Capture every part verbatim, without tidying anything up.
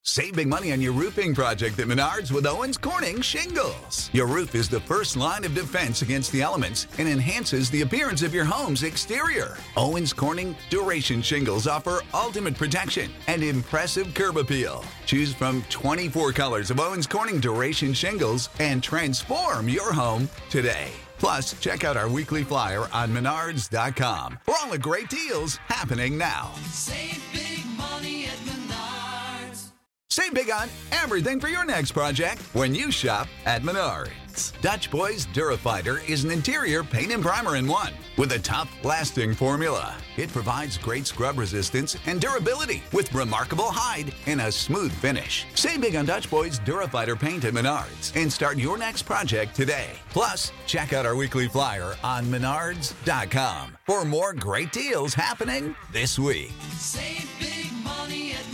Save big money on your roofing project at Menards with Owens Corning Shingles. Your roof is the first line of defense against the elements and enhances the appearance of your home's exterior. Owens Corning Duration Shingles offer ultimate protection and impressive curb appeal. Choose from twenty-four colors of Owens Corning Duration Shingles and transform your home today. Plus, check out our weekly flyer on menards dot com for all the great deals happening now. Save big money at Menards. Save big on everything for your next project when you shop at Menards. Dutch Boys Durafighter is an interior paint and primer in one with a tough, lasting formula. It provides great scrub resistance and durability with remarkable hide and a smooth finish. Save big on Dutch Boys Durafighter paint at Menards and start your next project today. Plus, check out our weekly flyer on menards dot com for more great deals happening this week. Save big money at Menards.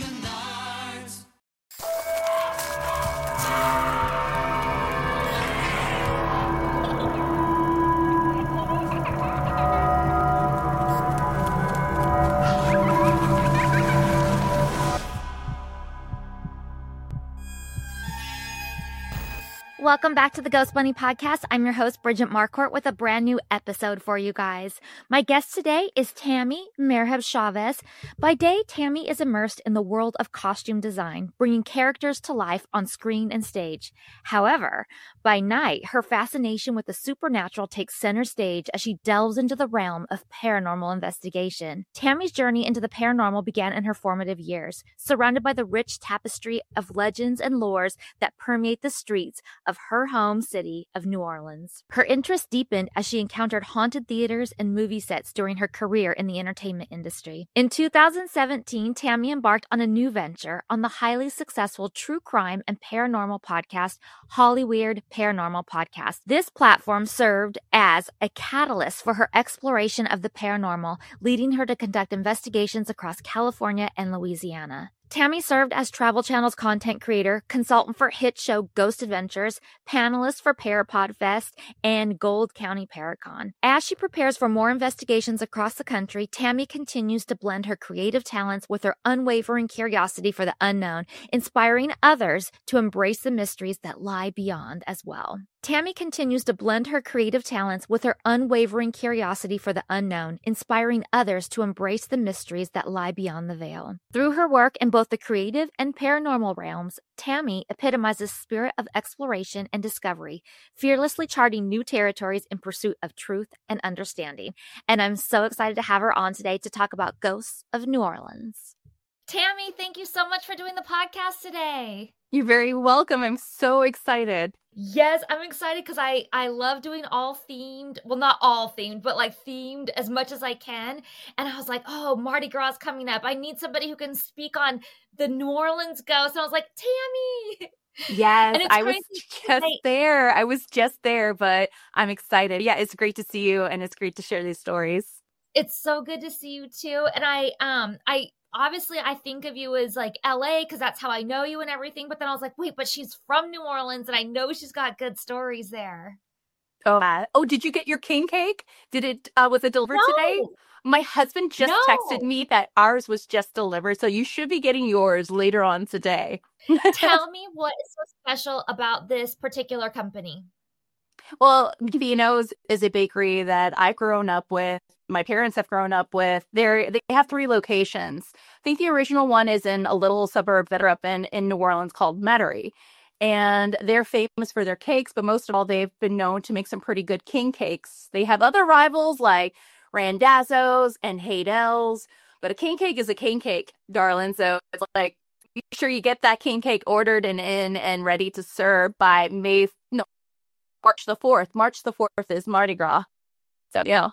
Welcome back to the Ghost Bunny Podcast. I'm your host, Bridget Marcourt, with a brand new episode for you guys. My guest today is Tammy Merhab Chavez. By day, Tammy is immersed in the world of costume design, bringing characters to life on screen and stage. However, by night, her fascination with the supernatural takes center stage as she delves into the realm of paranormal investigation. Tammy's journey into the paranormal began in her formative years, surrounded by the rich tapestry of legends and lores that permeate the streets of her home city of New Orleans. Her interest deepened as she encountered haunted theaters and movie sets during her career in the entertainment industry. In two thousand seventeen, Tammy embarked on a new venture on the highly successful true crime and paranormal podcast, Hollyweird Paranormal Podcast. This platform served as a catalyst for her exploration of the paranormal, leading her to conduct investigations across California and Louisiana. Tammy served as Travel Channel's content creator, consultant for hit show Ghost Adventures, panelist for Parapod Fest, and Gold County Paracon. As she prepares for more investigations across the country, Tammy continues to blend her creative talents with her unwavering curiosity for the unknown, inspiring others to embrace the mysteries that lie beyond as well. Tammy continues to blend her creative talents with her unwavering curiosity for the unknown, inspiring others to embrace the mysteries that lie beyond the veil. Through her work in both the creative and paranormal realms, Tammy epitomizes spirit of exploration and discovery, fearlessly charting new territories in pursuit of truth and understanding. And I'm so excited to have her on today to talk about Ghosts of New Orleans. Tammy, thank you so much for doing the podcast today. You're very welcome. I'm so excited. Yes, I'm excited because I, I love doing all themed, well, not all themed, but like themed as much as I can. And I was like, oh, Mardi Gras is coming up. I need somebody who can speak on the New Orleans ghost. And I was like, Tammy. Yes, I was just there. I was just there, but I'm excited. Yeah, it's great to see you, and it's great to share these stories. It's so good to see you too. And I, um, I, obviously, I think of you as like L A because that's how I know you and everything. But then I was like, wait, but she's from New Orleans and I know she's got good stories there. Oh, uh, oh, did you get your king cake? Did it, uh, was it delivered no. today? My husband just no. texted me that ours was just delivered. So you should be getting yours later on today. Tell me what is so special about this particular company. Well, Vino's is a bakery that I've grown up with. My parents have grown up with. They're, they have three locations. I think the original one is in a little suburb that are up in, in New Orleans called Metairie. And they're famous for their cakes, but most of all, they've been known to make some pretty good king cakes. They have other rivals like Randazzo's and Haydel's, but a king cake is a king cake, darling. So it's like, make sure you get that king cake ordered and in and ready to serve by May, no, March the fourth. March the fourth is Mardi Gras. So, yeah.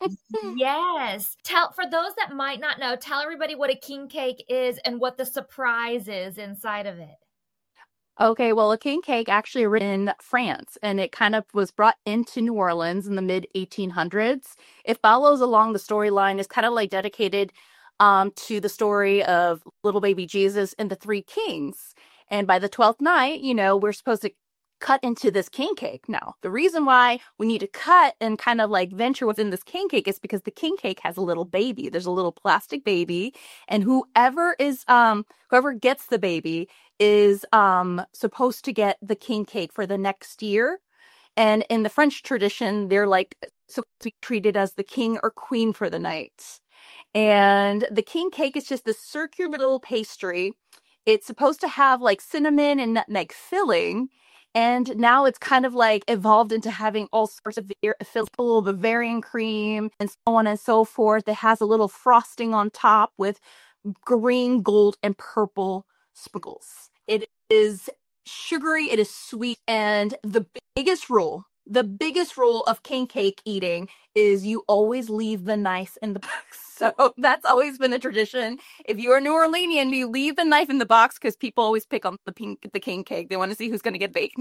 Yes. Tell, for those that might not know, tell everybody what a king cake is and what the surprise is inside of it. Okay, well, a king cake actually originated in France, and it kind of was brought into New Orleans in the mid eighteen hundreds. It follows along the storyline. It's kind of like dedicated um, to the story of little baby Jesus and the three kings. And by the twelfth night, you know, we're supposed to cut into this king cake. Now, the reason why we need to cut and kind of like venture within this king cake is because the king cake has a little baby. There's a little plastic baby, and whoever is um whoever gets the baby is um supposed to get the king cake for the next year. And in the French tradition, they're like supposed to be treated as the king or queen for the night. And the king cake is just this circular little pastry. It's supposed to have like cinnamon and nutmeg filling. And now it's kind of like evolved into having all sorts of filled Bavarian cream and so on and so forth. It has a little frosting on top with green, gold, and purple sprinkles. It is sugary, it is sweet, and the biggest rule, the biggest rule of king cake eating is you always leave the knife in the box. So that's always been a tradition. If you're a New Orleanian, you leave the knife in the box because people always pick on the pink, the king cake. They want to see who's going to get baked.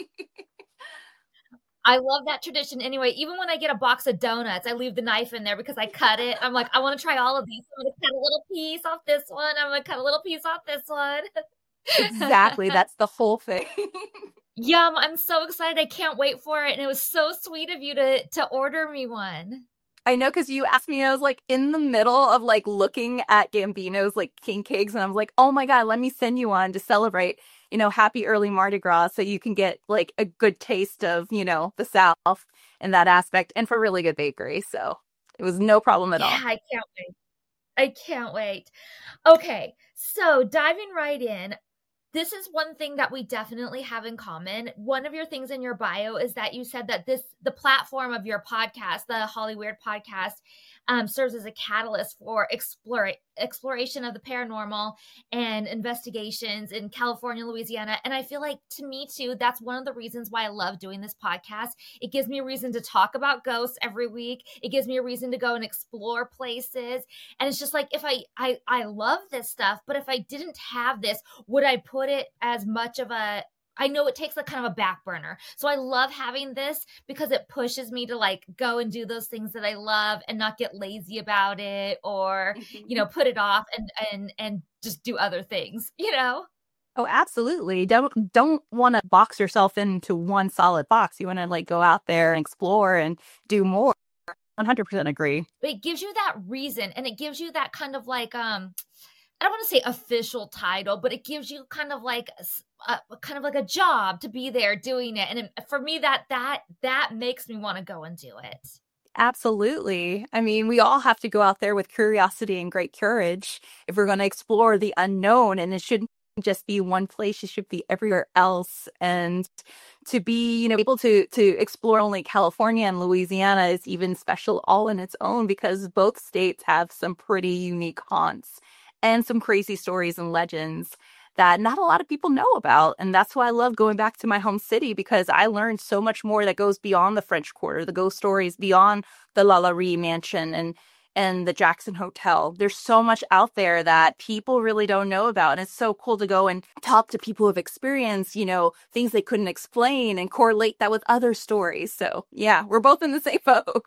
I love that tradition anyway. Even when I get a box of donuts, I leave the knife in there because I cut it. I'm like, I want to try all of these. I'm going to cut a little piece off this one. I'm going to cut a little piece off this one. Exactly. That's the whole thing. Yum. I'm so excited. I can't wait for it. And it was so sweet of you to to order me one. I know, because you asked me, I was like in the middle of like looking at Gambino's like king cakes, and I was like, oh my God, let me send you one to celebrate, you know, happy early Mardi Gras, so you can get like a good taste of, you know, the South in that aspect, and for really good bakery. So it was no problem at Yeah, all. I can't wait. I can't wait. Okay, so diving right in, this is one thing that we definitely have in common. One of your things in your bio is that you said that this, the platform of your podcast, the Hollyweird podcast, um, serves as a catalyst for explore, exploration of the paranormal and investigations in California, Louisiana. And I feel like, to me too, that's one of the reasons why I love doing this podcast. It gives me a reason to talk about ghosts every week. It gives me a reason to go and explore places. And it's just like, if I, I, I love this stuff, but if I didn't have this, would I put it as much of a, I know it takes a kind of a back burner. So I love having this because it pushes me to like go and do those things that I love and not get lazy about it, or, you know, put it off and, and, and just do other things, you know? Oh, absolutely. Don't don't want to box yourself into one solid box. You want to like go out there and explore and do more. one hundred percent agree. But it gives you that reason, and it gives you that kind of like, um, I don't want to say official title, but it gives you kind of like a, a kind of like a job to be there doing it. And it, for me, that that that makes me want to go and do it. Absolutely. I mean, we all have to go out there with curiosity and great courage if we're going to explore the unknown. And it shouldn't just be one place; it should be everywhere else. And to be, you know, able to to explore only California and Louisiana is even special all in its own, because both states have some pretty unique haunts and some crazy stories and legends that not a lot of people know about. And that's why I love going back to my home city, because I learned so much more that goes beyond the French Quarter, the ghost stories beyond the Lalaurie Mansion and and the Jackson Hotel. There's so much out there that people really don't know about. And it's so cool to go and talk to people who have experienced, you know, things they couldn't explain and correlate that with other stories. So yeah, we're both in the same boat.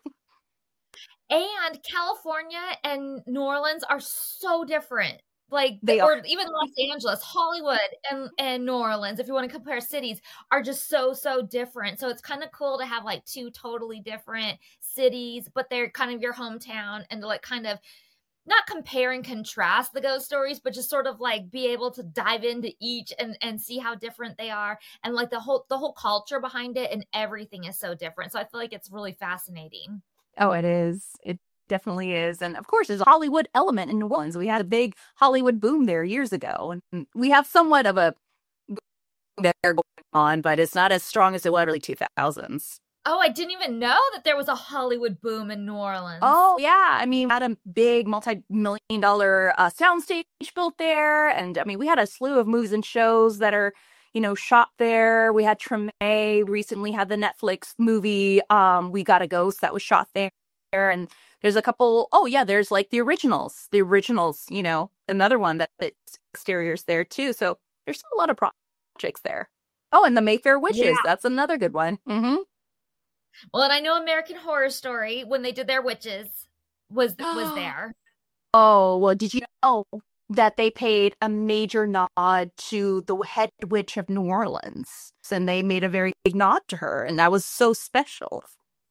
And California and New Orleans are so different. Like, They or are. even Los Angeles, Hollywood, and, and New Orleans, if you want to compare cities, are just so, so different. So it's kind of cool to have like two totally different cities, but they're kind of your hometown, and to like kind of not compare and contrast the ghost stories, but just sort of like be able to dive into each and, and see how different they are. And like the whole, the whole culture behind it and everything is so different. So I feel like it's really fascinating. Oh, it is. It definitely is. And of course, there's a Hollywood element in New Orleans. We had a big Hollywood boom there years ago. And we have somewhat of a boom there going on, but it's not as strong as it was in the early two thousands. Oh, I didn't even know that there was a Hollywood boom in New Orleans. Oh, yeah. I mean, we had a big multi-million dollar uh, soundstage built there. And I mean, we had a slew of movies and shows that are, you know, shot there. We had Treme. Recently had the Netflix movie, um, We Got a Ghost, that was shot there. And there's a couple, oh yeah, there's like the originals, the originals, you know, another one that it's exteriors there too. So there's a lot of projects there. Oh, and the Mayfair Witches. Yeah. That's another good one. Mm-hmm. Well, and I know American Horror Story, when they did their witches, was was there. Oh, well, did you know that they paid a major nod to the head witch of New Orleans. And they made a very big nod to her. And that was so special.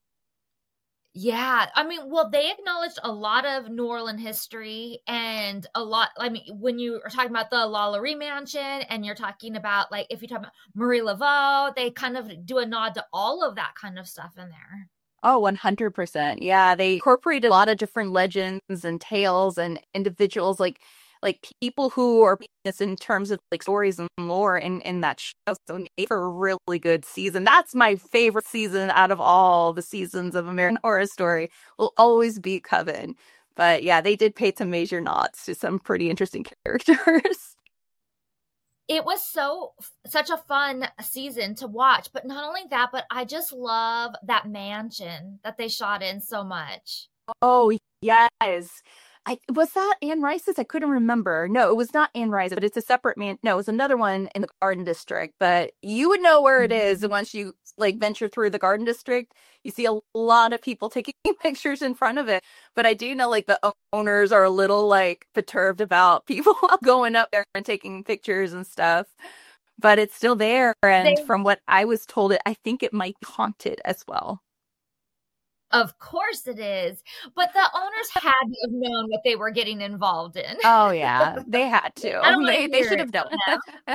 Yeah, I mean, well, they acknowledged a lot of New Orleans history and a lot. I mean, when you are talking about the Lalaurie Mansion and you're talking about, like, if you talk about Marie Laveau, they kind of do a nod to all of that kind of stuff in there. Oh, one hundred percent. Yeah, they incorporated a lot of different legends and tales and individuals, like like people who are famous in terms of like stories and lore in, in that show. So it made for a really good season. That's my favorite season out of all the seasons of American Horror Story. Will always be Coven. But yeah, they did pay some major nods to some pretty interesting characters. It was so such a fun season to watch, but not only that, but I just love that mansion that they shot in so much. Oh, yes. I was that Anne Rice's? I couldn't remember. No, it was not Anne Rice, but it's a separate man. No, it was another one in the Garden District. But you would know where it is once you like venture through the Garden District. You see a lot of people taking pictures in front of it. But I do know like the owners are a little like perturbed about people going up there and taking pictures and stuff. But it's still there. And They- from what I was told, it I think it might be haunted as well. Of course it is. But the owners had to have known what they were getting involved in. Oh, yeah. They had to. I don't wanna They, they hear should it have known.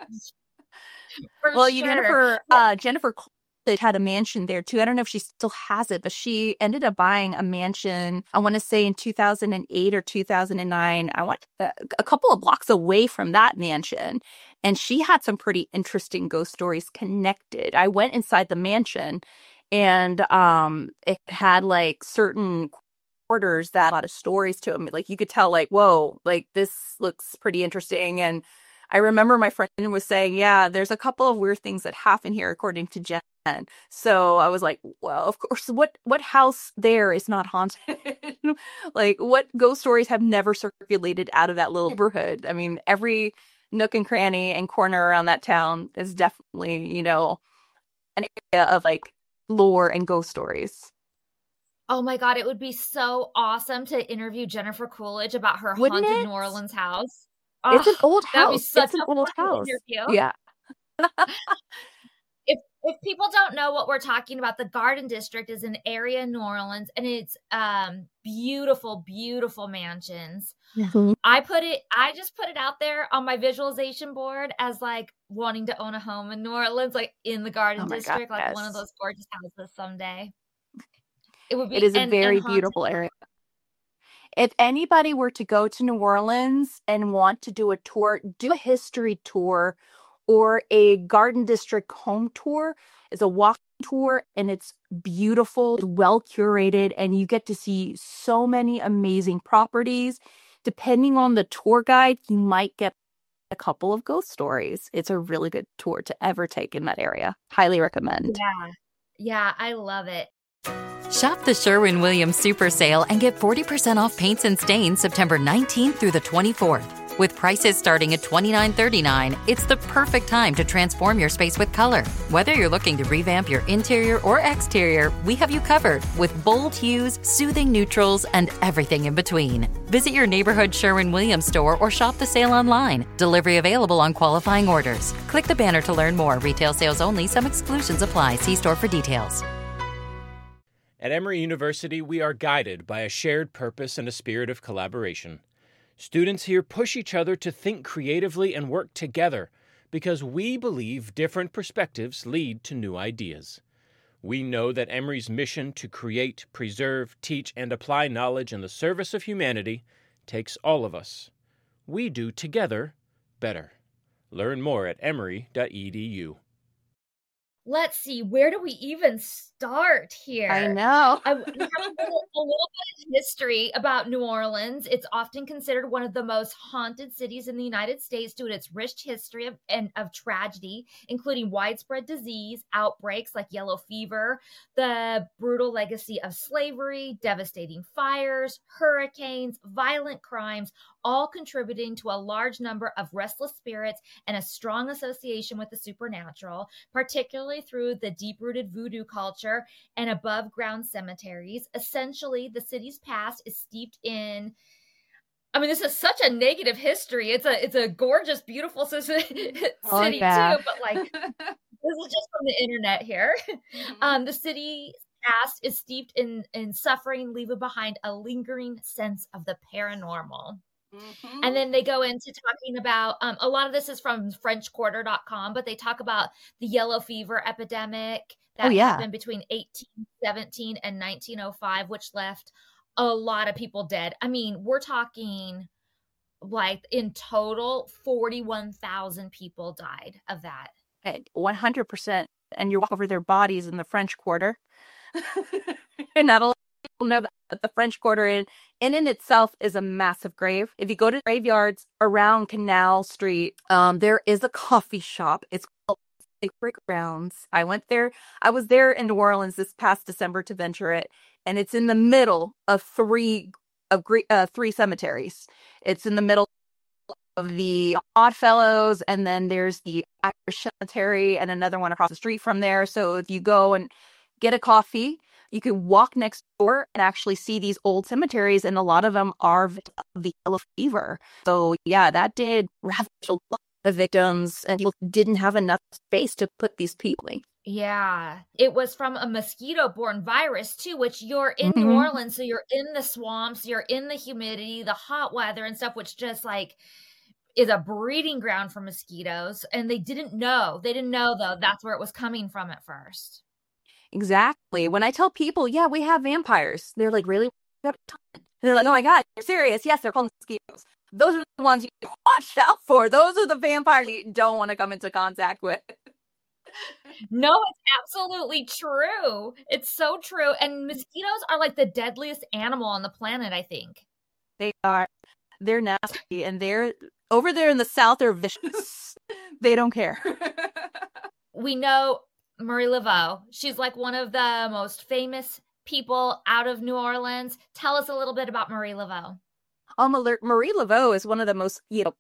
For Well, sure. Jennifer, uh, Jennifer Coolidge had a mansion there too. I don't know if she still has it, but she ended up buying a mansion, I want to say in two thousand eight or two thousand nine. I want uh, a couple of blocks away from that mansion. And she had some pretty interesting ghost stories connected. I went inside the mansion and um, it had like certain quarters that had a lot of stories to them. Like you could tell like, whoa, like this looks pretty interesting. And I remember my friend was saying, yeah, there's a couple of weird things that happen here, according to Jen. So I was like, well, of course, what what house there is not haunted? Like, what ghost stories have never circulated out of that little neighborhood? I mean, every nook and cranny and corner around that town is definitely, you know, an area of like lore and ghost stories. Oh my God, it would be so awesome to interview Jennifer Coolidge about her Wouldn't haunted it? New Orleans house. It's an Oh, old that'd be house. such It's an a old fun house. interview. Yeah. If if people don't know what we're talking about, the Garden District is an area in New Orleans, and it's um beautiful, beautiful mansions. I put it, I just put it out there on my visualization board as like wanting to own a home in New Orleans, like in the Garden Oh my District, God, like one of yes. those gorgeous houses someday. It would be It is a and, very and haunted. beautiful area. If anybody were to go to New Orleans and want to do a tour, do a history tour or a Garden District home tour, it's a walking tour and it's beautiful, well curated, and you get to see so many amazing properties. Depending on the tour guide, you might get a couple of ghost stories. It's a really good tour to ever take in that area. Highly recommend. Yeah. Yeah, I love it. Shop the Sherwin-Williams Super Sale and get forty percent off paints and stains September nineteenth through the twenty-fourth. With prices starting at twenty-nine thirty-nine, it's the perfect time to transform your space with color. Whether you're looking to revamp your interior or exterior, we have you covered with bold hues, soothing neutrals, and everything in between. Visit your neighborhood Sherwin-Williams store or shop the sale online. Delivery available on qualifying orders. Click the banner to learn more. Retail sales only. Some exclusions apply. See store for details. At Emory University, we are guided by a shared purpose and a spirit of collaboration. Students here push each other to think creatively and work together because we believe different perspectives lead to new ideas. We know that Emory's mission to create, preserve, teach, and apply knowledge in the service of humanity takes all of us. We do together better. Learn more at emory dot e d u. Let's see, where do we even start here? I know. I we have a little, a little bit of history about New Orleans. It's often considered one of the most haunted cities in the United States due to its rich history of, and of tragedy, including widespread disease, outbreaks like yellow fever, the brutal legacy of slavery, devastating fires, hurricanes, violent crimes, all contributing to a large number of restless spirits and a strong association with the supernatural, particularly through the deep-rooted voodoo culture and above-ground cemeteries. Essentially, the city's past is steeped in I mean, this is such a negative history. It's a it's a gorgeous, beautiful city Oh, yeah. too, but like this is just from the internet here. Um, the city's past is steeped in in suffering, leaving behind a lingering sense of the paranormal. Mhm. And then they go into talking about um, a lot of this is from French Quarter dot com, but they talk about the yellow fever epidemic that Oh, yeah. happened between eighteen seventeen and nineteen oh five, which left a lot of people dead. I mean, we're talking like in total, forty-one thousand people died of that. Okay, one hundred percent. And you walk over their bodies in the French Quarter. And not a lot of people know that the French Quarter in, in in itself is a massive grave. If you go to graveyards around Canal Street, um, there is a coffee shop. It's called Sacred Grounds. I went there. I was there in New Orleans this past December to venture it, and it's in the middle of three of gre- uh, three cemeteries. It's in the middle of the Oddfellows, and then there's the Irish Cemetery and another one across the street from there. So if you go and get a coffee, you can walk next door and actually see these old cemeteries, and a lot of them are victims of the yellow fever. So yeah, that did ravage a lot of victims, and people didn't have enough space to put these people in. Yeah. It was from a mosquito-borne virus too, which you're in New Mhm. Orleans, so you're in the swamps, you're in the humidity, the hot weather and stuff, which just like is a breeding ground for mosquitoes. And they didn't know. They didn't know though that's where it was coming from at first. Exactly. When I tell people, yeah, we have vampires, they're like, really? And they're like, oh my God, you're serious? Yes, they're called mosquitoes. Those are the ones you watch out for. Those are the vampires you don't want to come into contact with. No, it's absolutely true. It's so true. And mosquitoes are like the deadliest animal on the planet, I think. They are, they're nasty, and they're over there in the South, they're vicious. They don't care. We know Marie Laveau. She's like one of the most famous people out of New Orleans. Tell us a little bit about Marie Laveau. Um, Marie Marie Laveau is one of the most, you know,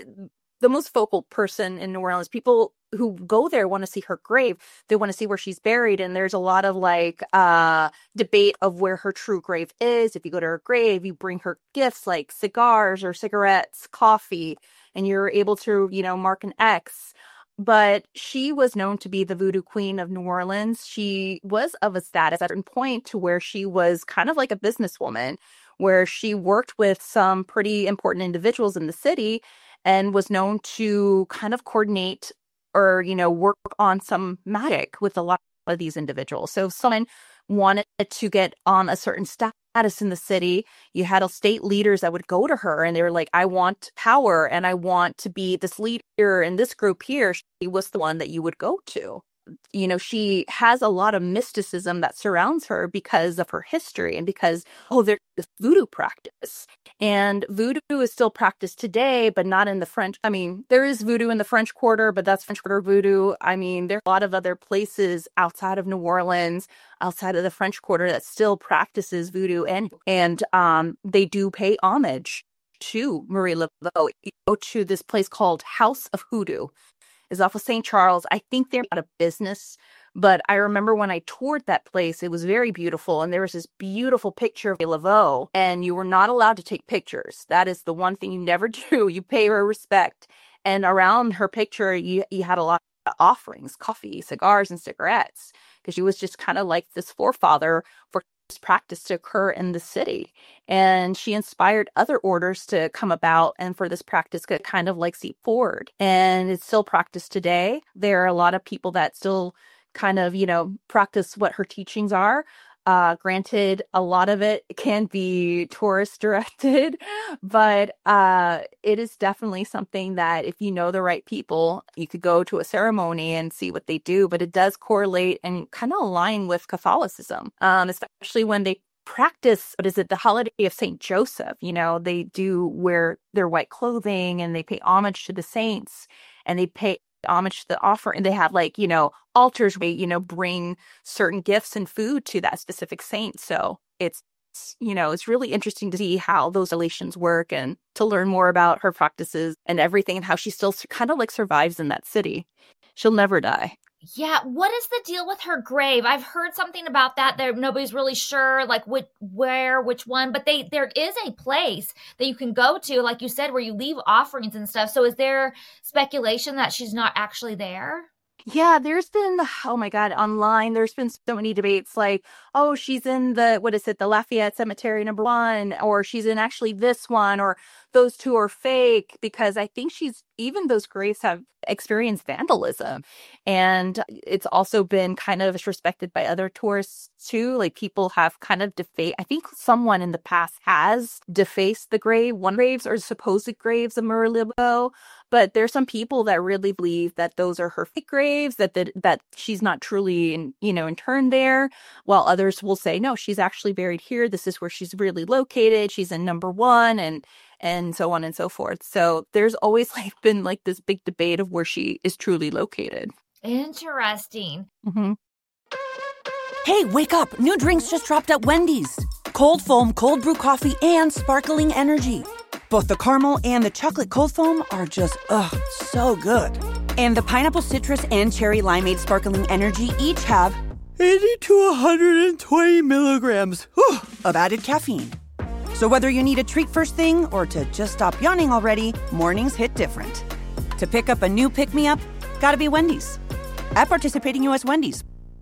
the most focal person in New Orleans. People who go there want to see her grave. They want to see where she's buried. And there's a lot of like uh debate of where her true grave is. If you go to her grave, you bring her gifts like cigars or cigarettes, coffee, and you're able to, you know, mark an X. But she was known to be the voodoo queen of New Orleans. She was of a status at a certain point to where she was kind of like a businesswoman, where she worked with some pretty important individuals in the city and was known to kind of coordinate or, you know, work on some magic with a lot of these individuals. So if someone wanted to get on a certain status in the city, you had state leaders that would go to her and they were like, I want power and I want to be this leader in this group here. She was the one that you would go to. You know, she has a lot of mysticism that surrounds her because of her history and because, oh, there's this voodoo practice. And voodoo is still practiced today, but not in the French. I mean, there is voodoo in the French Quarter, but that's French Quarter voodoo. I mean, there are a lot of other places outside of New Orleans, outside of the French Quarter that still practices voodoo. And, and um, they do pay homage to Marie Laveau. You go to this place called House of Hoodoo. Is off of Saint Charles. I think they're out of business, but I remember when I toured that place, it was very beautiful. And there was this beautiful picture of Laveau, and you were not allowed to take pictures. That is the one thing you never do. You pay her respect. And around her picture, you, you had a lot of offerings, coffee, cigars, and cigarettes, because she was just kind of like this forefather for this practice to occur in the city. And she inspired other orders to come about and for this practice to kind of like seep forward. And it's still practiced today. There are a lot of people that still kind of, you know, practice what her teachings are. Uh, granted, a lot of it can be tourist directed, but uh, it is definitely something that if you know the right people, you could go to a ceremony and see what they do. But it does correlate and kind of align with Catholicism, um, especially when they practice, what is it, the holiday of Saint Joseph. You know, they do wear their white clothing and they pay homage to the saints and they pay homage to the offering. They have like, you know, altars where, you know, bring certain gifts and food to that specific saint. So it's, you know, it's really interesting to see how those relations work and to learn more about her practices and everything and how she still kind of like survives in that city. She'll never die. Yeah, what is the deal with her grave? I've heard something about that. There, nobody's really sure, like which, where, which one. But they, there is a place that you can go to, like you said, where you leave offerings and stuff. So is there speculation that she's not actually there? Yeah, there's been, oh my God, online, there's been so many debates like, oh, she's in the, what is it, the Lafayette Cemetery number one, or she's in actually this one, or those two are fake, because I think she's, even those graves have experienced vandalism. And it's also been kind of disrespected by other tourists too. Like people have kind of defaced, I think someone in the past has defaced the grave, one graves or supposed graves of Murray Lebow. But there's some people that really believe that those are her fake graves, that that, that she's not truly, in, you know, interned there, while others will say, no, she's actually buried here. This is where she's really located. She's in number one, and and so on and so forth. So there's always like been like this big debate of where she is truly located. Interesting. Mm-hmm. Hey, wake up. New drinks just dropped at Wendy's. Cold foam, cold brew coffee, and sparkling energy. Both the caramel and the chocolate cold foam are just, ugh, so good. And the pineapple citrus and cherry limeade sparkling energy each have eighty to one hundred twenty milligrams whew, of added caffeine. So whether you need a treat first thing or to just stop yawning already, mornings hit different. To pick up a new pick-me-up, gotta be Wendy's. At participating U S Wendy's.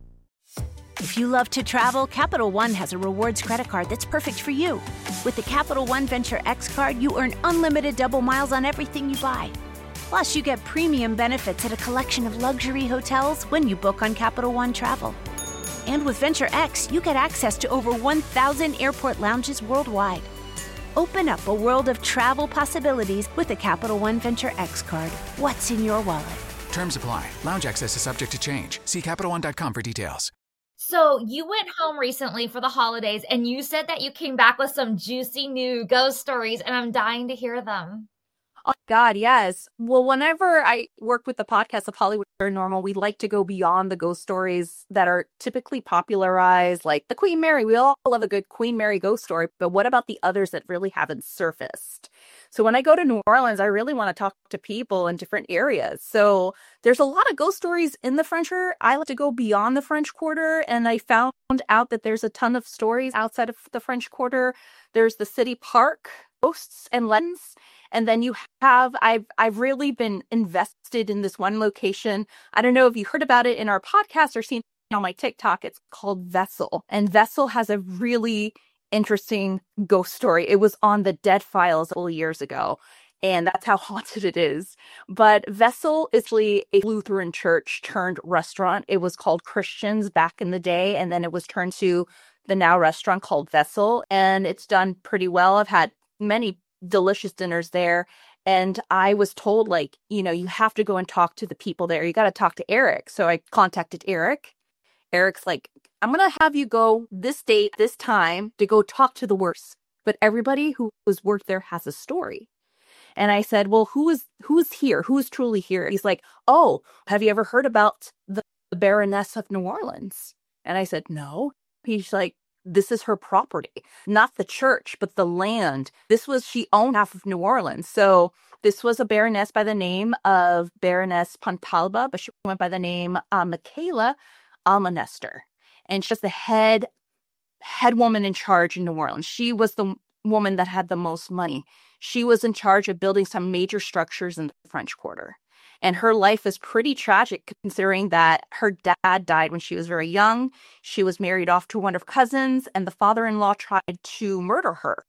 If you love to travel, Capital One has a rewards credit card that's perfect for you. With the Capital One Venture X card, you earn unlimited double miles on everything you buy. Plus, you get premium benefits at a collection of luxury hotels when you book on Capital One Travel. And with Venture X, you get access to over one thousand airport lounges worldwide. Open up a world of travel possibilities with the Capital One Venture X card. What's in your wallet? Terms apply. Lounge access is subject to change. See Capital One dot com for details. So you went home recently for the holidays, and you said that you came back with some juicy new ghost stories, and I'm dying to hear them. Oh, God, yes. Well, whenever I work with the podcast of Hollywood Paranormal, we like to go beyond the ghost stories that are typically popularized, like the Queen Mary. We all love a good Queen Mary ghost story, but what about the others that really haven't surfaced? So when I go to New Orleans, I really want to talk to people in different areas. So there's a lot of ghost stories in the French Quarter. I like to go beyond the French Quarter, and I found out that there's a ton of stories outside of the French Quarter. There's the city park, ghosts and legends. And then you have, I've I've really been invested in this one location. I don't know if you heard about it in our podcast or seen it on my TikTok. It's called Vessel. And Vessel has a really interesting ghost story. It was on the Dead Files a couple years ago. And that's how haunted it is. But Vessel is actually a Lutheran church turned restaurant. It was called Christians back in the day. And then it was turned to the now restaurant called Vessel. And it's done pretty well. I've had many delicious dinners there. And I was told, like, you know, you have to go and talk to the people there. You got to talk to Eric. So I contacted Eric. Eric's like, I'm going to have you go this date, this time to go talk to the worst. But everybody who was worked there has a story. And I said, well, who is who's here? Who is truly here? He's like, oh, have you ever heard about the, the Baroness of New Orleans? And I said, no. He's like, this is her property, not the church, but the land. This was, she owned half of New Orleans. So this was a baroness by the name of Baroness Pontalba, but she went by the name uh, Michaela Almonester. And she's the head, head woman in charge in New Orleans. She was the woman that had the most money. She was in charge of building some major structures in the French Quarter. And her life is pretty tragic considering that her dad died when she was very young. She was married off to one of her cousins, and the father-in-law tried to murder her.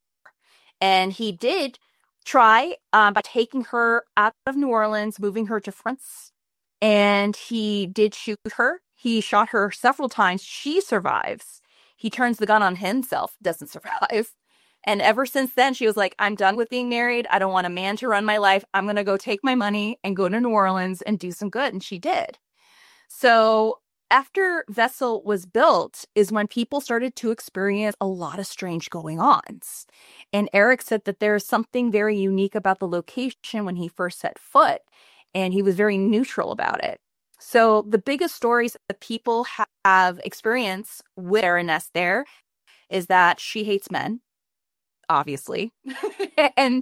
And he did try um, by taking her out of New Orleans, moving her to France. And he did shoot her. He shot her several times. She survives. He turns the gun on himself, doesn't survive. And ever since then, she was like, I'm done with being married. I don't want a man to run my life. I'm going to go take my money and go to New Orleans and do some good. And she did. So after Vessel was built is when people started to experience a lot of strange going-ons. And Eric said that there's something very unique about the location when he first set foot. And he was very neutral about it. So the biggest stories that people have experienced with Baroness there is that she hates men. Obviously. and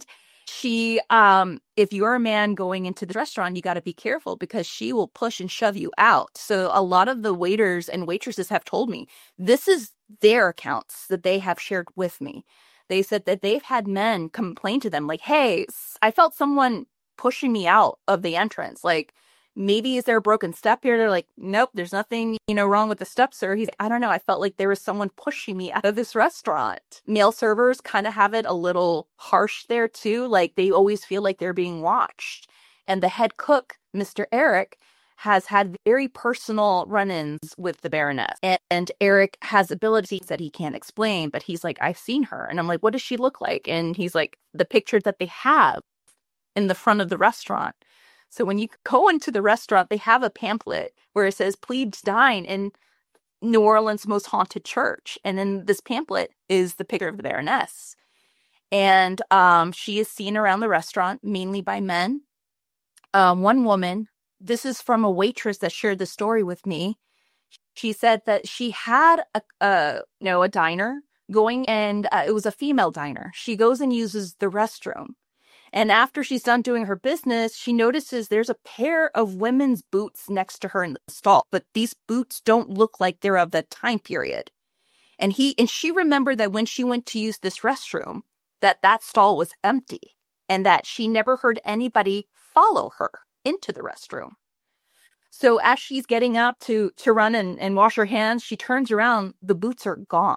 She, um, if you're a man going into the restaurant, you got to be careful because she will push and shove you out. So a lot of the waiters and waitresses have told me this is their accounts that they have shared with me. They said that they've had men complain to them like, hey, I felt someone pushing me out of the entrance. Like, maybe is there a broken step here? They're like, nope, there's nothing, you know, wrong with the step, sir. He's, I don't know. I felt like there was someone pushing me out of this restaurant. Male servers kind of have it a little harsh there too. Like they always feel like they're being watched. And the head cook, Mister Eric, has had very personal run-ins with the Baroness. And, and Eric has abilities that he can't explain, but he's like, I've seen her. And I'm like, what does she look like? And he's like, the picture that they have in the front of the restaurant. So when you go into the restaurant, they have a pamphlet where it says, please dine in New Orleans' most haunted church. And then this pamphlet is the picture of the Baroness. And um, she is seen around the restaurant, mainly by men. Um, one woman, this is from a waitress that shared the story with me. She said that she had a, a you know, a diner going and uh, it was a female diner. She goes and uses the restroom. And after she's done doing her business, she notices there's a pair of women's boots next to her in the stall, but these boots don't look like they're of that time period. And he and she remembered that when she went to use this restroom, that that stall was empty and that she never heard anybody follow her into the restroom. So as she's getting up to, to run and, and wash her hands, she turns around, the boots are gone.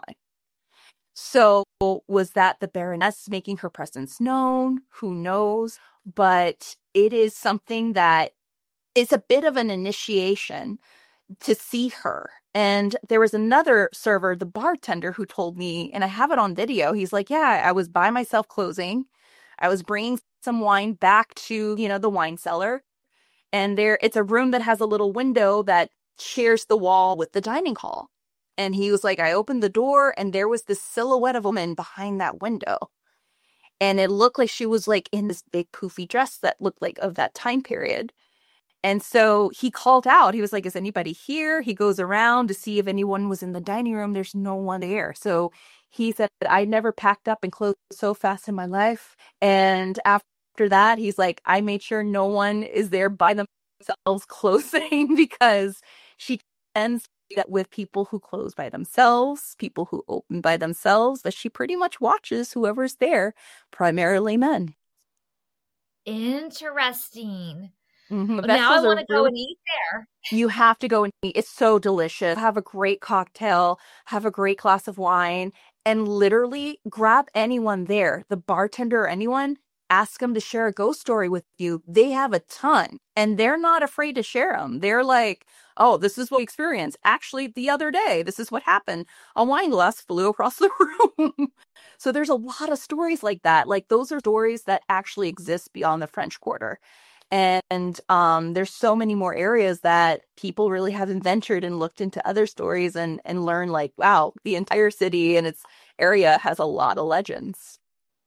So was that the Baroness making her presence known? Who knows? But it is something that is a bit of an initiation to see her. And there was another server, the bartender, who told me, and I have it on video. He's like, yeah, I was by myself closing. I was bringing some wine back to, you know, the wine cellar. And there, it's a room that has a little window that shares the wall with the dining hall. And he was like, I opened the door and there was this silhouette of a woman behind that window. And it looked like she was like in this big poofy dress that looked like of that time period. And so he called out. He was like, is anybody here? He goes around to see if anyone was in the dining room. There's no one there. So he said, I never packed up and closed so fast in my life. And after that, he's like, I made sure no one is there by themselves closing because she tends that with people who close by themselves, people who open by themselves, but she pretty much watches whoever's there, primarily men. Interesting. Mm-hmm. Now I want to go and eat there. You have to go and eat. It's so delicious. Have a great cocktail, have a great glass of wine, and literally grab anyone there, the bartender or anyone, ask them to share a ghost story with you. They have a ton, and they're not afraid to share them. They're like, oh, this is what we experienced. Actually, the other day, this is what happened. A wine glass flew across the room. So there's a lot of stories like that. Like those are stories that actually exist beyond the French Quarter. And um, there's so many more areas that people really haven't ventured and looked into other stories and, and learned like, wow, the entire city and its area has a lot of legends.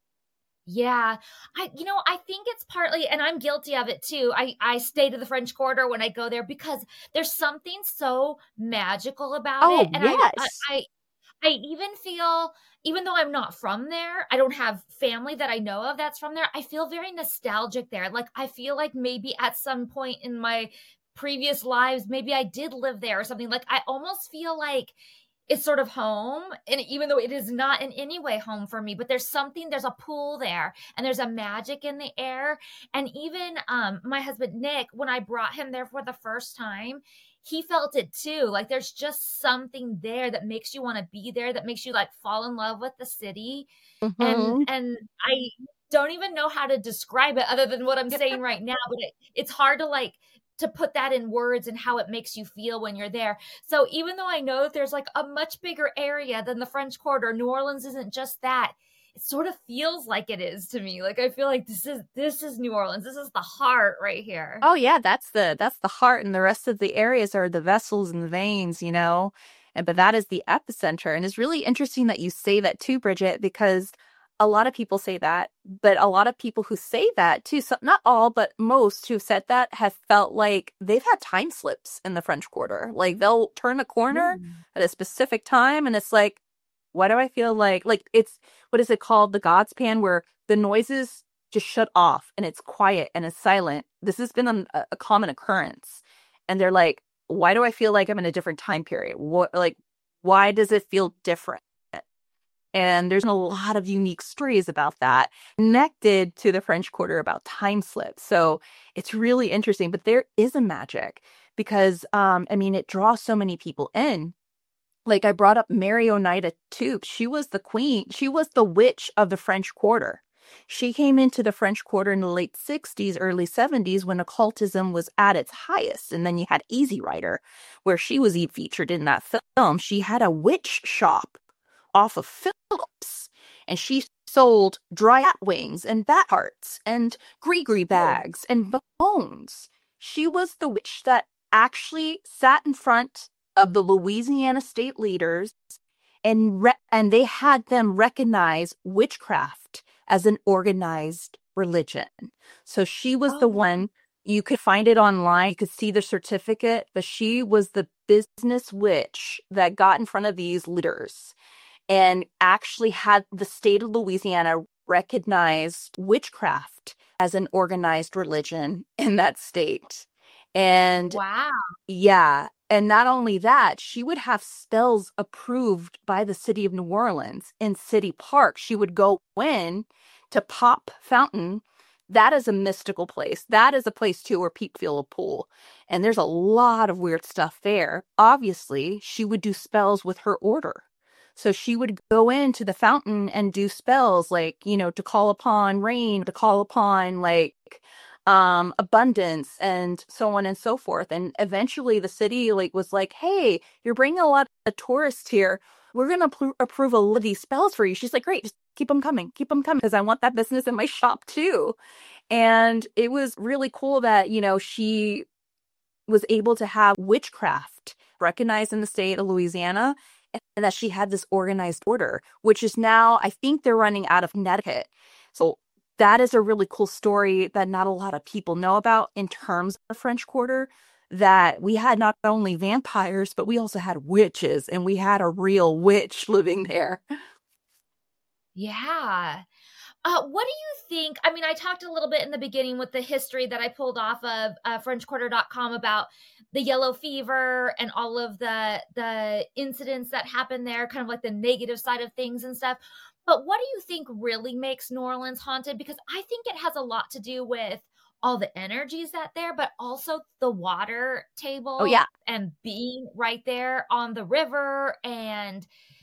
Yeah, I, you know, I think it's partly, and I'm guilty of it too. I, I stay to the French Quarter when I go there because there's something so magical about oh, it. And yes. I, I, I even feel, even though I'm not from there, I don't have family that I know of that's from there. I feel very nostalgic there. Like, I feel like maybe at some point in my previous lives, maybe I did live there or something. Like, I almost feel like it's sort of home. And even though it is not in any way home for me, but there's something, there's a pool there and there's a magic in the air. And even um, my husband, Nick, when I brought him there for the first time, he felt it too. Like there's just something there that makes you want to be there, that makes you like fall in love with the city. Mm-hmm. And, and I don't even know how to describe it other than what I'm saying right now, but it, it's hard to like, to put that in words and how it makes you feel when you're there. So even though I know that there's like a much bigger area than the French Quarter, New Orleans isn't just that. It sort of feels like it is to me. Like I feel like this is this is New Orleans. This is the heart right here. Oh yeah, that's the that's the heart, and the rest of the areas are the vessels and the veins, you know. And but that is the epicenter, and it's really interesting that you say that too, Bridget, because a lot of people say that, but a lot of people who say that too, so not all, but most who said that have felt like they've had time slips in the French Quarter. Like they'll turn a corner mm. at a specific time and it's like, why do I feel like, like it's, what is it called? The God's Pan, where the noises just shut off and it's quiet and it's silent. This has been a, a common occurrence. And they're like, why do I feel like I'm in a different time period? What, like, why does it feel different? And there's a lot of unique stories about that connected to the French Quarter about time slips. So it's really interesting, but there is a magic because, um, I mean, it draws so many people in. Like I brought up Mary Oneida Tube. She was the queen. She was the witch of the French Quarter. She came into the French Quarter in the late sixties, early seventies when occultism was at its highest. And then you had Easy Rider, where she was featured in that film. She had a witch shop off of Phillips, and she sold dry bat wings and bat hearts and gree-gree bags and bones. She was the witch that actually sat in front of the Louisiana state leaders and re- and they had them recognize witchcraft as an organized religion. So she was oh. the one, you could find it online, you could see the certificate, but she was the business witch that got in front of these leaders and actually had the state of Louisiana recognize witchcraft as an organized religion in that state. And wow. Yeah. And not only that, she would have spells approved by the city of New Orleans in City Park. She would go in to Pop Fountain. That is a mystical place. That is a place, too, where people feel a pull. And there's a lot of weird stuff there. Obviously, she would do spells with her order. So she would go into the fountain and do spells like, you know, to call upon rain, to call upon like um, abundance and so on and so forth. And eventually the city like was like, hey, you're bringing a lot of tourists here. We're going to pr- approve a lot of these spells for you. She's like, great, just keep them coming, keep them coming because I want that business in my shop too. And it was really cool that, you know, she was able to have witchcraft recognized in the state of Louisiana and that she had this organized order, which is now, I think they're running out of Connecticut. So that is a really cool story that not a lot of people know about in terms of the French Quarter, that we had not only vampires, but we also had witches, and we had a real witch living there. Yeah. Uh, what do you think? I mean, I talked a little bit in the beginning with the history that I pulled off of uh, French Quarter dot com about the yellow fever and all of the the incidents that happened there, kind of like the negative side of things and stuff. But what do you think really makes New Orleans haunted? Because I think it has a lot to do with all the energies that there, but also the water table. Oh, yeah. And being right there on the river. And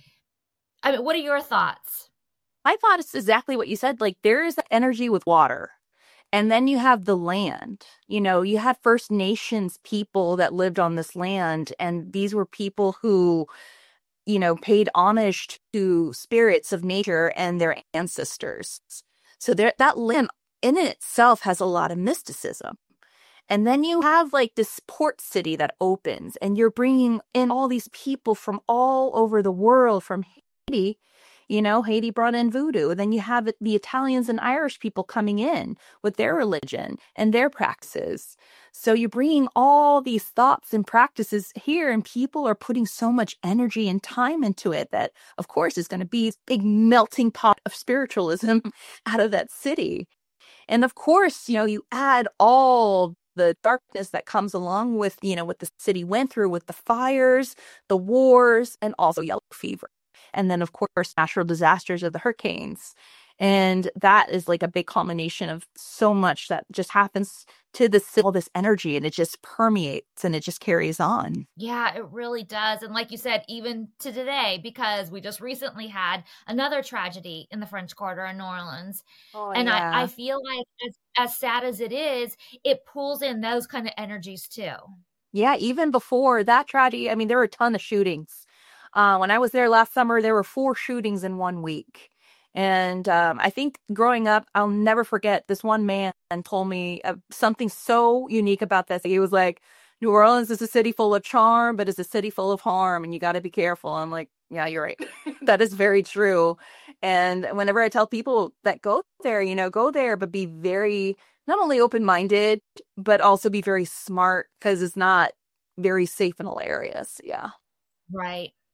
I mean, what are your thoughts? My thought is exactly what you said. Like, there is energy with water. And then you have the land. You know, you had First Nations people that lived on this land. And these were people who, you know, paid homage to spirits of nature and their ancestors. So there, that land in itself has a lot of mysticism. And then you have like this port city that opens. And you're bringing in all these people from all over the world, from Haiti. You know, Haiti brought in voodoo. Then you have the Italians and Irish people coming in with their religion and their practices. So you're bringing all these thoughts and practices here, and people are putting so much energy and time into it that, of course, is going to be a big melting pot of spiritualism out of that city. And of course, you know, you add all the darkness that comes along with, you know, what the city went through with the fires, the wars, and also yellow fever. And then, of course, natural disasters of the hurricanes. And that is like a big culmination of so much that just happens to this, all this energy, and it just permeates and it just carries on. Yeah, it really does. And like you said, even to today, because we just recently had another tragedy in the French Quarter in New Orleans. Oh, and yeah. I, I feel like as, as sad as it is, it pulls in those kind of energies too. Yeah, even before that tragedy, I mean, there were a ton of shootings. Uh, when I was there last summer, there were four shootings in one week. And um, I think growing up, I'll never forget this one man told me uh, something so unique about this. He was like, New Orleans is a city full of charm, but it's a city full of harm, and you got to be careful. I'm like, yeah, you're right. That is very true. And whenever I tell people that go there, you know, go there, but be very, not only open-minded, but also be very smart, because it's not very safe in all areas. Yeah. Right.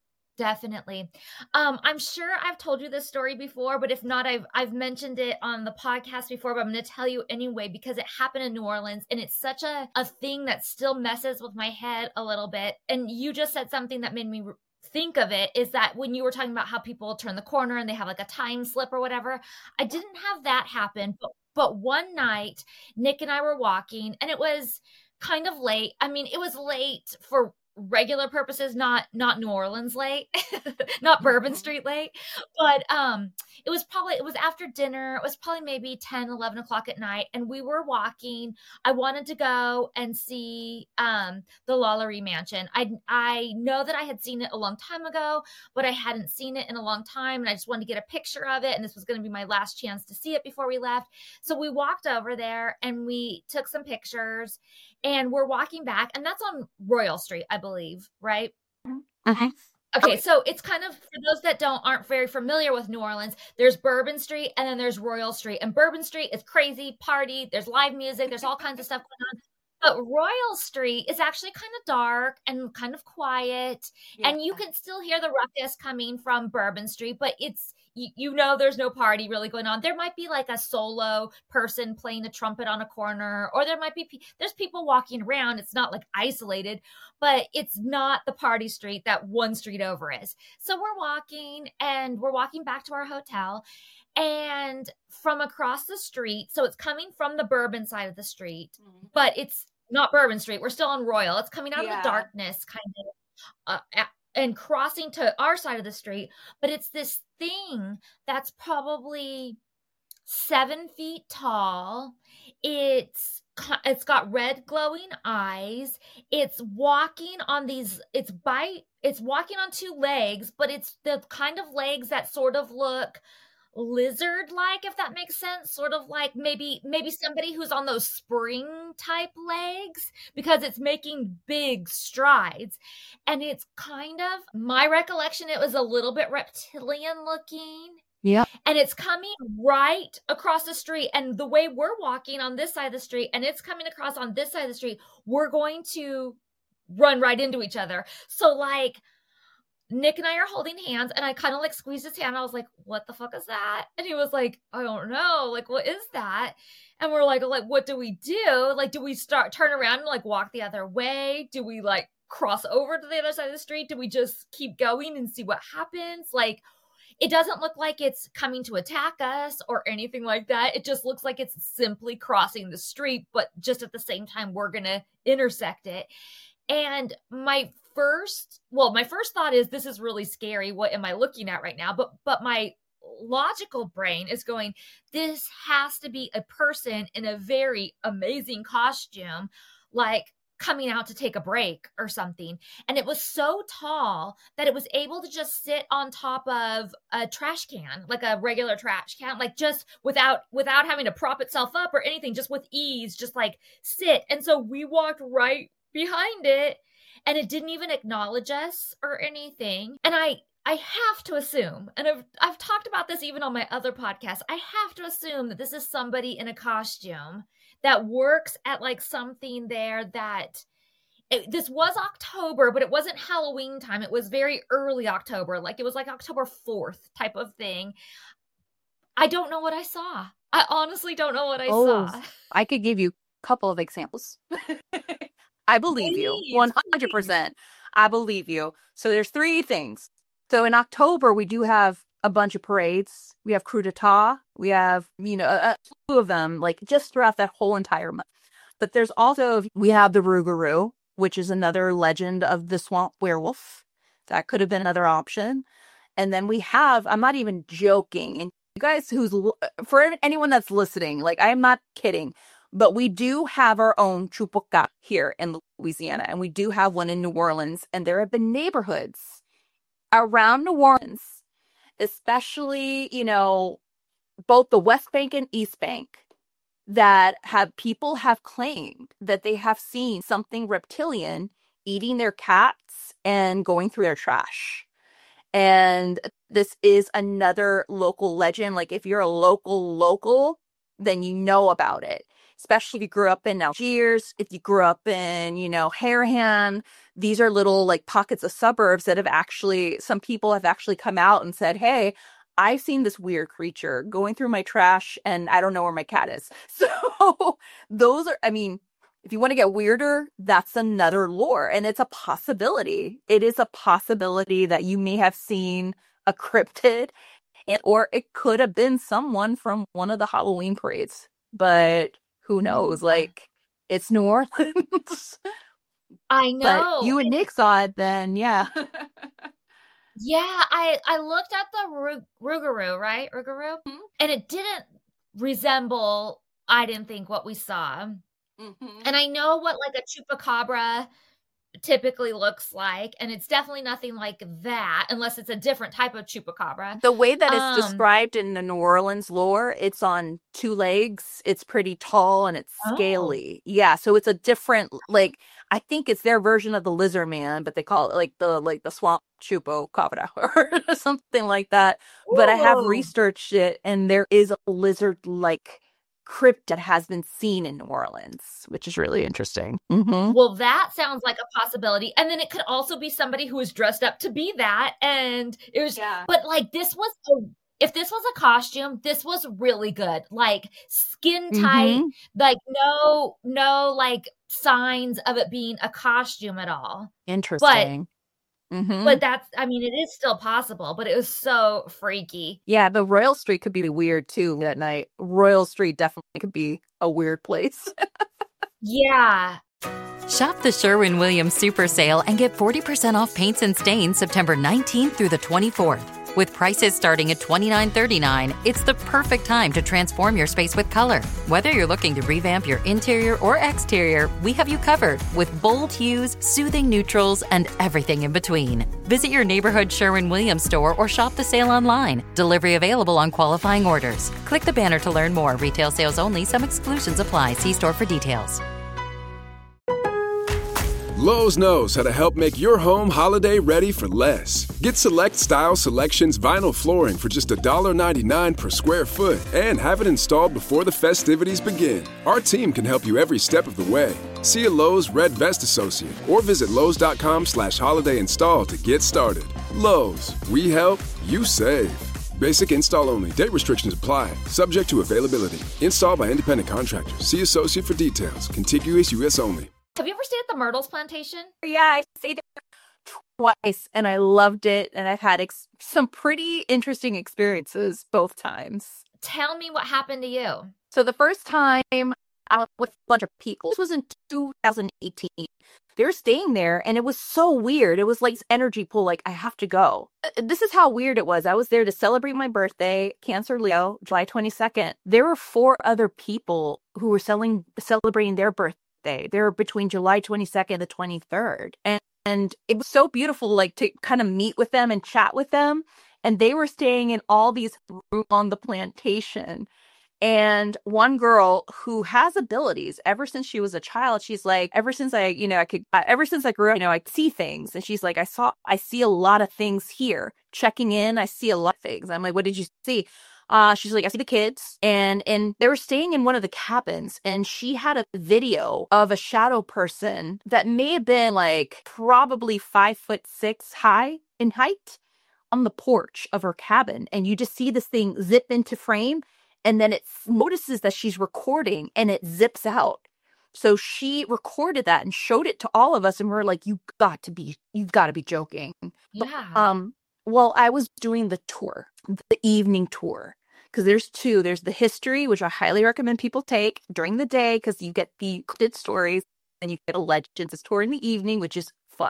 Definitely. Um, I'm sure I've told you this story before, but if not, I've I've mentioned it on the podcast before, but I'm going to tell you anyway because it happened in New Orleans and it's such a, a thing that still messes with my head a little bit. And you just said something that made me re- think of it is that when you were talking about how people turn the corner and they have like a time slip or whatever, I didn't have that happen. But, but one night, Nick and I were walking and it was kind of late. I mean, it was late for regular purposes, not not New Orleans late, not Bourbon Street late, but um it was probably it was after dinner. It was probably maybe ten, eleven o'clock at night, and we were walking. I wanted to go and see um the Lalaurie Mansion. I I know that I had seen it a long time ago, but I hadn't seen it in a long time, and I just wanted to get a picture of it, and this was going to be my last chance to see it before we left. So we walked over there and we took some pictures, and we're walking back, and that's on Royal Street, I believe, right? Mm-hmm. Okay, so it's kind of, for those that don't aren't very familiar with New Orleans, there's Bourbon Street and then there's Royal Street. And Bourbon Street is crazy, party, there's live music, there's all kinds of stuff going on. But Royal Street is actually kind of dark and kind of quiet. Yeah. And you can still hear the ruckus coming from Bourbon Street, but it's, you, you know, there's no party really going on. There might be like a solo person playing a trumpet on a corner, or there might be, there's people walking around. It's not like isolated, but it's not the party street that one street over is. So we're walking and we're walking back to our hotel, and from across the street, so it's coming from the Bourbon side of the street, mm-hmm. but it's not Bourbon Street. We're still on Royal. It's coming out yeah. of the darkness kind of uh, and crossing to our side of the street. But it's this thing that's probably seven feet tall. It's it's got red glowing eyes. It's walking on these, it's by, it's walking on two legs, but it's the kind of legs that sort of look lizard-like, if that makes sense, sort of like maybe maybe somebody who's on those spring type legs, because it's making big strides. And it's kind of, my recollection, it was a little bit reptilian looking. Yeah. And it's coming right across the street. And the way we're walking on this side of the street and it's coming across on this side of the street, we're going to run right into each other. So like, Nick and I are holding hands, and I kind of like squeezed his hand. I was like, what the fuck is that? And he was like, I don't know. Like, what is that? And we're like, like, what do we do? Like, do we start, turn around and like walk the other way? Do we like cross over to the other side of the street? Do we just keep going and see what happens? Like, it doesn't look like it's coming to attack us or anything like that. It just looks like it's simply crossing the street, but just at the same time, we're going to intersect it. And my first, well, my first thought is, this is really scary. What am I looking at right now? But, but my logical brain is going, this has to be a person in a very amazing costume, like coming out to take a break or something. And it was so tall that it was able to just sit on top of a trash can, like a regular trash can, like just without, without having to prop itself up or anything, just with ease, just like sit. And so we walked right behind it, and it didn't even acknowledge us or anything. And I, I have to assume, and I've, I've talked about this even on my other podcasts, I have to assume that this is somebody in a costume that works at like something there that, it, this was October, but it wasn't Halloween time. It was very early October. Like it was like October fourth type of thing. I don't know what I saw. I honestly don't know what I oh, saw. I could give you a couple of examples. I believe please, you one hundred percent. Please. I believe you. So there's three things. So in October, we do have a bunch of parades. We have Coup d'etat. We have, you know, a, a few of them, like just throughout that whole entire month. But there's also, we have the Rougarou, which is another legend of the swamp werewolf. That could have been another option. And then we have, I'm not even joking. And you guys who's, for anyone that's listening, like I'm not kidding. But we do have our own Chupacabra here in Louisiana, and we do have one in New Orleans. And there have been neighborhoods around New Orleans, especially, you know, both the West Bank and East Bank, that have people have claimed that they have seen something reptilian eating their cats and going through their trash. And this is another local legend. Like if you're a local local, then you know about it. especially if you grew up in Algiers, if you grew up in, you know, Harahan. These are little like pockets of suburbs that have actually, some people have actually come out and said, hey, I've seen this weird creature going through my trash and I don't know where my cat is. So those are, I mean, if you want to get weirder, that's another lore. And it's a possibility. It is a possibility that you may have seen a cryptid, and, or it could have been someone from one of the Halloween parades. But who knows? Like, it's New Orleans. I know. But you and Nick saw it then, yeah. Yeah, I, I looked at the Ru- Rougarou, right? Rougarou? Mhm. And it didn't resemble, I didn't think, what we saw. Mm-hmm. And I know what like a chupacabra typically looks like, and it's definitely nothing like that unless it's a different type of chupacabra. The way that it's Um, described in the New Orleans lore, it's on two legs, it's pretty tall, and it's Oh. scaly. Yeah, so it's a different, like, I think it's their version of the lizard man, but they call it like the like the swamp chupacabra or something like that. But I have Ooh. researched it, and there is a lizard-like crypt that has been seen in New Orleans, which is really interesting. Mm-hmm. Well, that sounds like a possibility. And then it could also be somebody who was dressed up to be that. And it was, Yeah. but like this was, a, if this was a costume, this was really good. Like skin tight, Mhm. like no, no like signs of it being a costume at all. Interesting. Mhm. But that's, I mean, it is still possible, but it was so freaky. Yeah, the Royal Street could be weird too that night. Royal Street definitely could be a weird place. Yeah. Shop the Sherwin-Williams Super Sale and get forty percent off paints and stains September nineteenth through the twenty-fourth. With prices starting at twenty-nine thirty-nine, it's the perfect time to transform your space with color. Whether you're looking to revamp your interior or exterior, we have you covered with bold hues, soothing neutrals, and everything in between. Visit your neighborhood Sherwin-Williams store or shop the sale online. Delivery available on qualifying orders. Click the banner to learn more. Retail sales only. Some exclusions apply. See store for details. Lowe's knows how to help make your home holiday ready for less. Get Select Style Selections vinyl flooring for just one ninety-nine per square foot and have it installed before the festivities begin. Our team can help you every step of the way. See a Lowe's Red Vest associate or visit lowes.com slash holiday install to get started. Lowe's, we help, you save. Basic install only. Date restrictions apply. Subject to availability. Installed by independent contractors. See associate for details. Contiguous U S only. Have you ever stayed at the Myrtles plantation? Yeah, I stayed there twice and I loved it. And I've had ex- some pretty interesting experiences both times. Tell me what happened to you. So the first time I was with a bunch of people, this was in two thousand eighteen. They were staying there and it was so weird. It was like this energy pull, like, I have to go. Uh, This is how weird it was. I was there to celebrate my birthday, Cancer Leo, July twenty-second. There were four other people who were selling, celebrating their birthday. They were between July twenty-second and the twenty-third. And, and it was so beautiful, like, to kind of meet with them and chat with them. And they were staying in all these rooms on the plantation. And one girl who has abilities ever since she was a child, she's like, ever since I, you know, I could, uh, ever since I grew up, you know, I see things. And she's like, I saw, I see a lot of things here. Checking in, I see a lot of things. I'm like, what did you see? Uh, she's like, I see the kids, and and they were staying in one of the cabins, and she had a video of a shadow person that may have been like probably five foot six high in height on the porch of her cabin, and you just see this thing zip into frame, and then it notices that she's recording, and it zips out. So she recorded that and showed it to all of us, and we're like, you got to be, you've got to be joking. Yeah. Um, well, I was doing the tour, the evening tour, because there's two. There's the history, which I highly recommend people take during the day because you get the cryptid stories, and you get a legends tour in the evening, which is fun.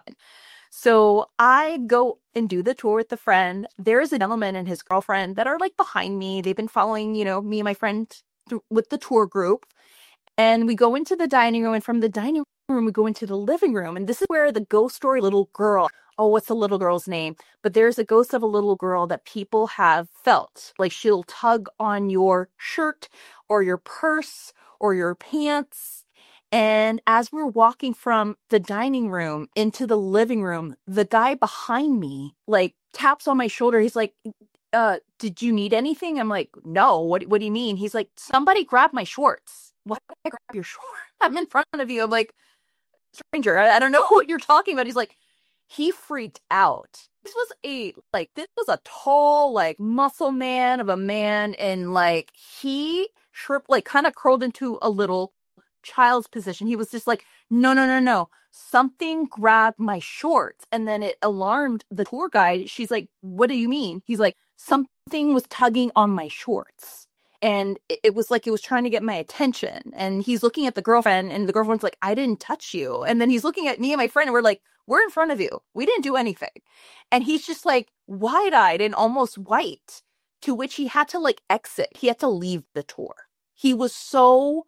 So I go and do the tour with a friend. There's a gentleman and his girlfriend that are like behind me. They've been following, you know, me and my friend th- with the tour group. And we go into the dining room, and from the dining room, we go into the living room. And this is where the ghost story little girl, oh, what's the little girl's name? But there's a ghost of a little girl that people have felt. Like she'll tug on your shirt or your purse or your pants. And as we're walking from the dining room into the living room, the guy behind me, like, taps on my shoulder. He's like, uh, did you need anything? I'm like, no, what, what do you mean? He's like, somebody grabbed my shorts. why did I grab your short? I'm in front of you. I'm like, stranger, I, I don't know what you're talking about. He's like, he freaked out. This was a, like, this was a tall, like, muscle man of a man. And, like, he shrimped, like, kind of curled into a little child's position. He was just like, no, no, no, no. Something grabbed my shorts. And then it alarmed the tour guide. She's like, what do you mean? He's like, something was tugging on my shorts. And it, it was like it was trying to get my attention. And he's looking at the girlfriend, and the girlfriend's like, I didn't touch you. And then he's looking at me and my friend, and we're like, we're in front of you. We didn't do anything. And he's just like wide-eyed and almost white, to which he had to like exit. He had to leave the tour. He was so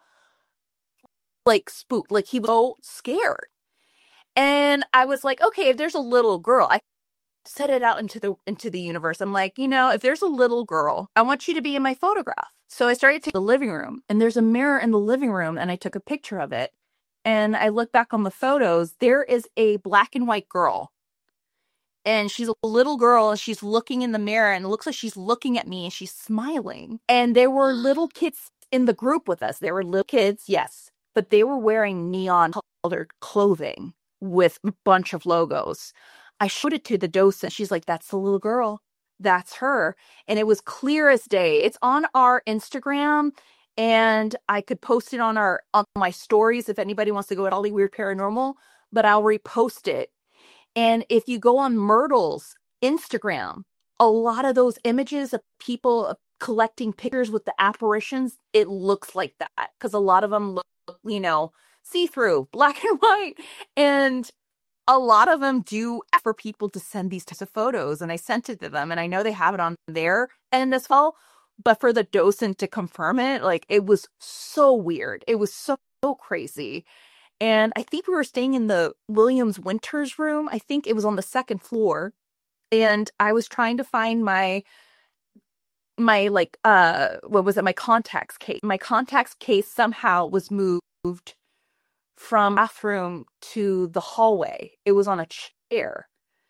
like spooked, like he was so scared. And I was like, okay, if there's a little girl, I set it out into the into the universe. I'm like, you know, if there's a little girl, I want you to be in my photograph. So I started to the living room, and there's a mirror in the living room, and I took a picture of it. And I look back on the photos, there is a black and white girl. And she's a little girl, and she's looking in the mirror, and it looks like she's looking at me, and she's smiling. And there were little kids in the group with us. There were little kids, yes, but they were wearing neon colored clothing with a bunch of logos. I showed it to the docent. She's like, that's the little girl. That's her. And it was clear as day. It's on our Instagram, and I could post it on our on my stories if anybody wants to go at Ollie Weird Paranormal, but I'll repost it. And if you go on Myrtle's Instagram, a lot of those images of people collecting pictures with the apparitions, it looks like that, because a lot of them look, you know, see-through, black and white. And a lot of them do ask for people to send these types of photos, and I sent it to them, and I know they have it on their end as well. But for the docent to confirm it, like, it was so weird. It was so, so crazy. And I think we were staying in the Williams Winters room. I think it was on the second floor. And I was trying to find my, my like, uh, what was it? My contacts case. My contacts case somehow was moved from bathroom to the hallway. It was on a chair.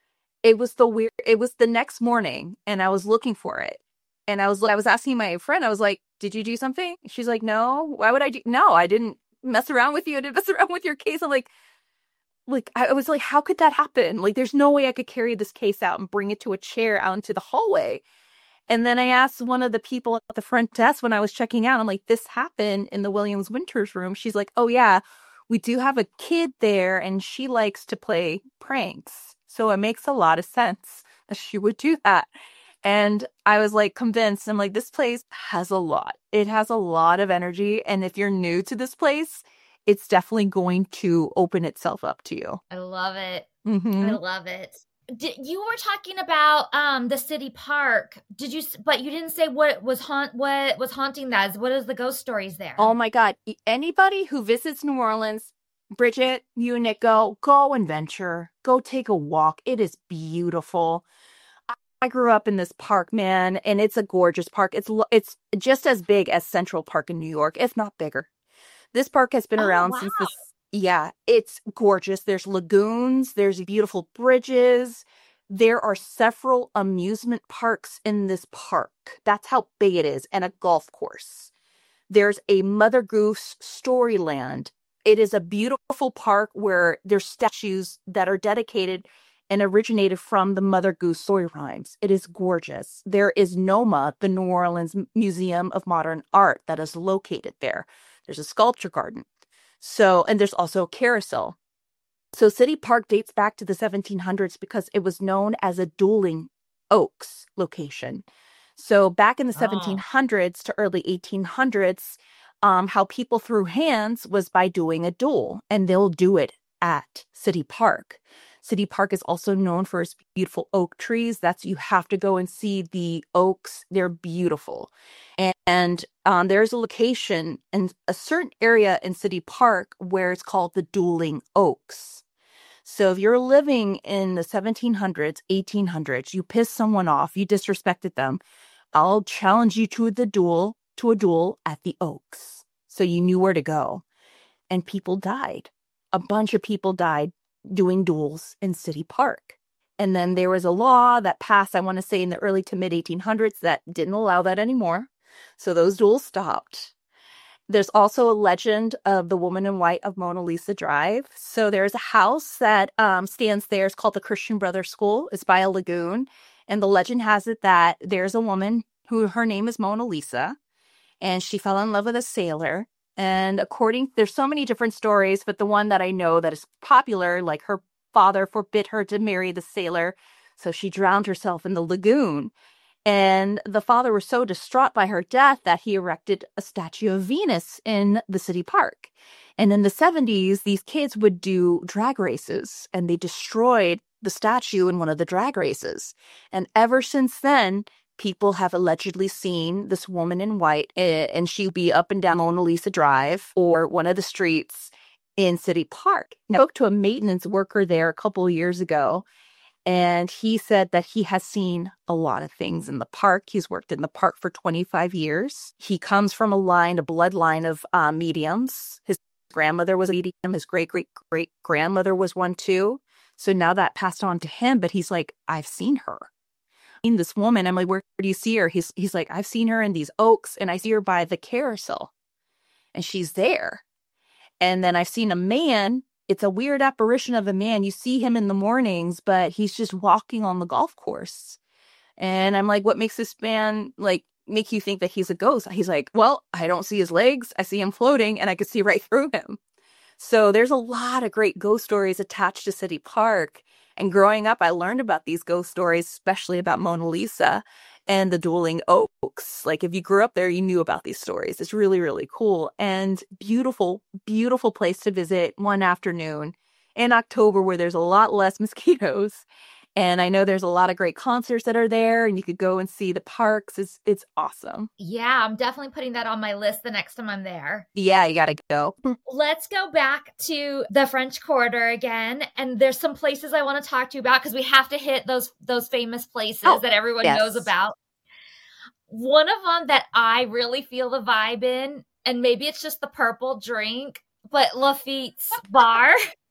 It was the weird, it was the next morning, and I was looking for it. And I was, I was asking my friend, I was like, did you do something? She's like, no, why would I do? No, I didn't mess around with you. I didn't mess around with your case. I'm like, like, I was like, how could that happen? Like, there's no way I could carry this case out and bring it to a chair out into the hallway. And then I asked one of the people at the front desk when I was checking out, I'm like, this happened in the Williams Winters room. She's like, oh yeah, we do have a kid there, and she likes to play pranks. So it makes a lot of sense that she would do that. And I was like convinced. I'm like, this place has a lot. It has a lot of energy. And if you're new to this place, it's definitely going to open itself up to you. I love it. Mm-hmm. I love it. Did, you were talking about um the city park. Did you? But you didn't say what was haunt. What was haunting that? What is the ghost stories there? Oh my God! Anybody who visits New Orleans, Bridget, you and Nick, go go and venture. Go take a walk. It is beautiful. I grew up in this park, man, and it's a gorgeous park. It's it's just as big as Central Park in New York, if not bigger. This park has been oh, around wow. since the yeah. It's gorgeous. There's lagoons. There's beautiful bridges. There are several amusement parks in this park. That's how big it is, and a golf course. There's a Mother Goose Storyland. It is a beautiful park where there's statues that are dedicated and originated from the Mother Goose story rhymes. It is gorgeous. There is NOMA, the New Orleans Museum of Modern Art, that is located there. There's a sculpture garden. So, and there's also a carousel. So City Park dates back to the seventeen hundreds because it was known as a dueling oaks location. So back in the oh. seventeen hundreds to early eighteen hundreds, um, how people threw hands was by doing a duel, and they'll do it at City Park. City Park is also known for its beautiful oak trees. That's, you have to go and see the oaks. They're beautiful. And, and um, there's a location in a certain area in City Park where it's called the Dueling Oaks. So if you're living in the seventeen hundreds, eighteen hundreds, you pissed someone off, you disrespected them, I'll challenge you to the duel, to a duel at the Oaks. So you knew where to go. And people died. A bunch of people died doing duels in City Park. And then there was a law that passed, I want to say in the early to mid eighteen hundreds, that didn't allow that anymore. So those duels stopped. There's also a legend of the woman in white of Mona Lisa Drive. So there's a house that um, stands there. It's called the Christian Brothers School. It's by a lagoon. And the legend has it that there's a woman who her name is Mona Lisa, and she fell in love with a sailor. And according, there's so many different stories, but the one that I know that is popular, like her father forbid her to marry the sailor, so she drowned herself in the lagoon. And the father was so distraught by her death that he erected a statue of Venus in the city park. And in the seventies, these kids would do drag races, and they destroyed the statue in one of the drag races. And ever since then, people have allegedly seen this woman in white, and she'd be up and down Mona Lisa Drive or one of the streets in City Park. I spoke to a maintenance worker there a couple of years ago, and he said that he has seen a lot of things in the park. He's worked in the park for twenty-five years. He comes from a line, a bloodline of uh, mediums. His grandmother was a medium. His great-great-great-grandmother was one too. So now that passed on to him, but he's like, I've seen her. In this woman, I'm like, where do you see her? He's he's like, I've seen her in these oaks, and I see her by the carousel, and she's there. And then I've seen a man. It's a weird apparition of a man. You see him in the mornings, but he's just walking on the golf course. And I'm like, what makes this man like make you think that he's a ghost? He's like, well, I don't see his legs. I see him floating, and I could see right through him. So there's a lot of great ghost stories attached to City Park. And growing up, I learned about these ghost stories, especially about Mona Lisa and the dueling oaks. Like if you grew up there, you knew about these stories. It's really, really cool and beautiful, beautiful place to visit one afternoon in October where there's a lot less mosquitoes. And I know there's a lot of great concerts that are there, and you could go and see the parks. It's it's awesome. Yeah, I'm definitely putting that on my list the next time I'm there. Yeah, you got to go. Let's go back to the French Quarter again. And there's some places I want to talk to you about because we have to hit those those famous places oh, that everyone yes. knows about. One of them that I really feel the vibe in, and maybe it's just the purple drink, but Lafitte's bar.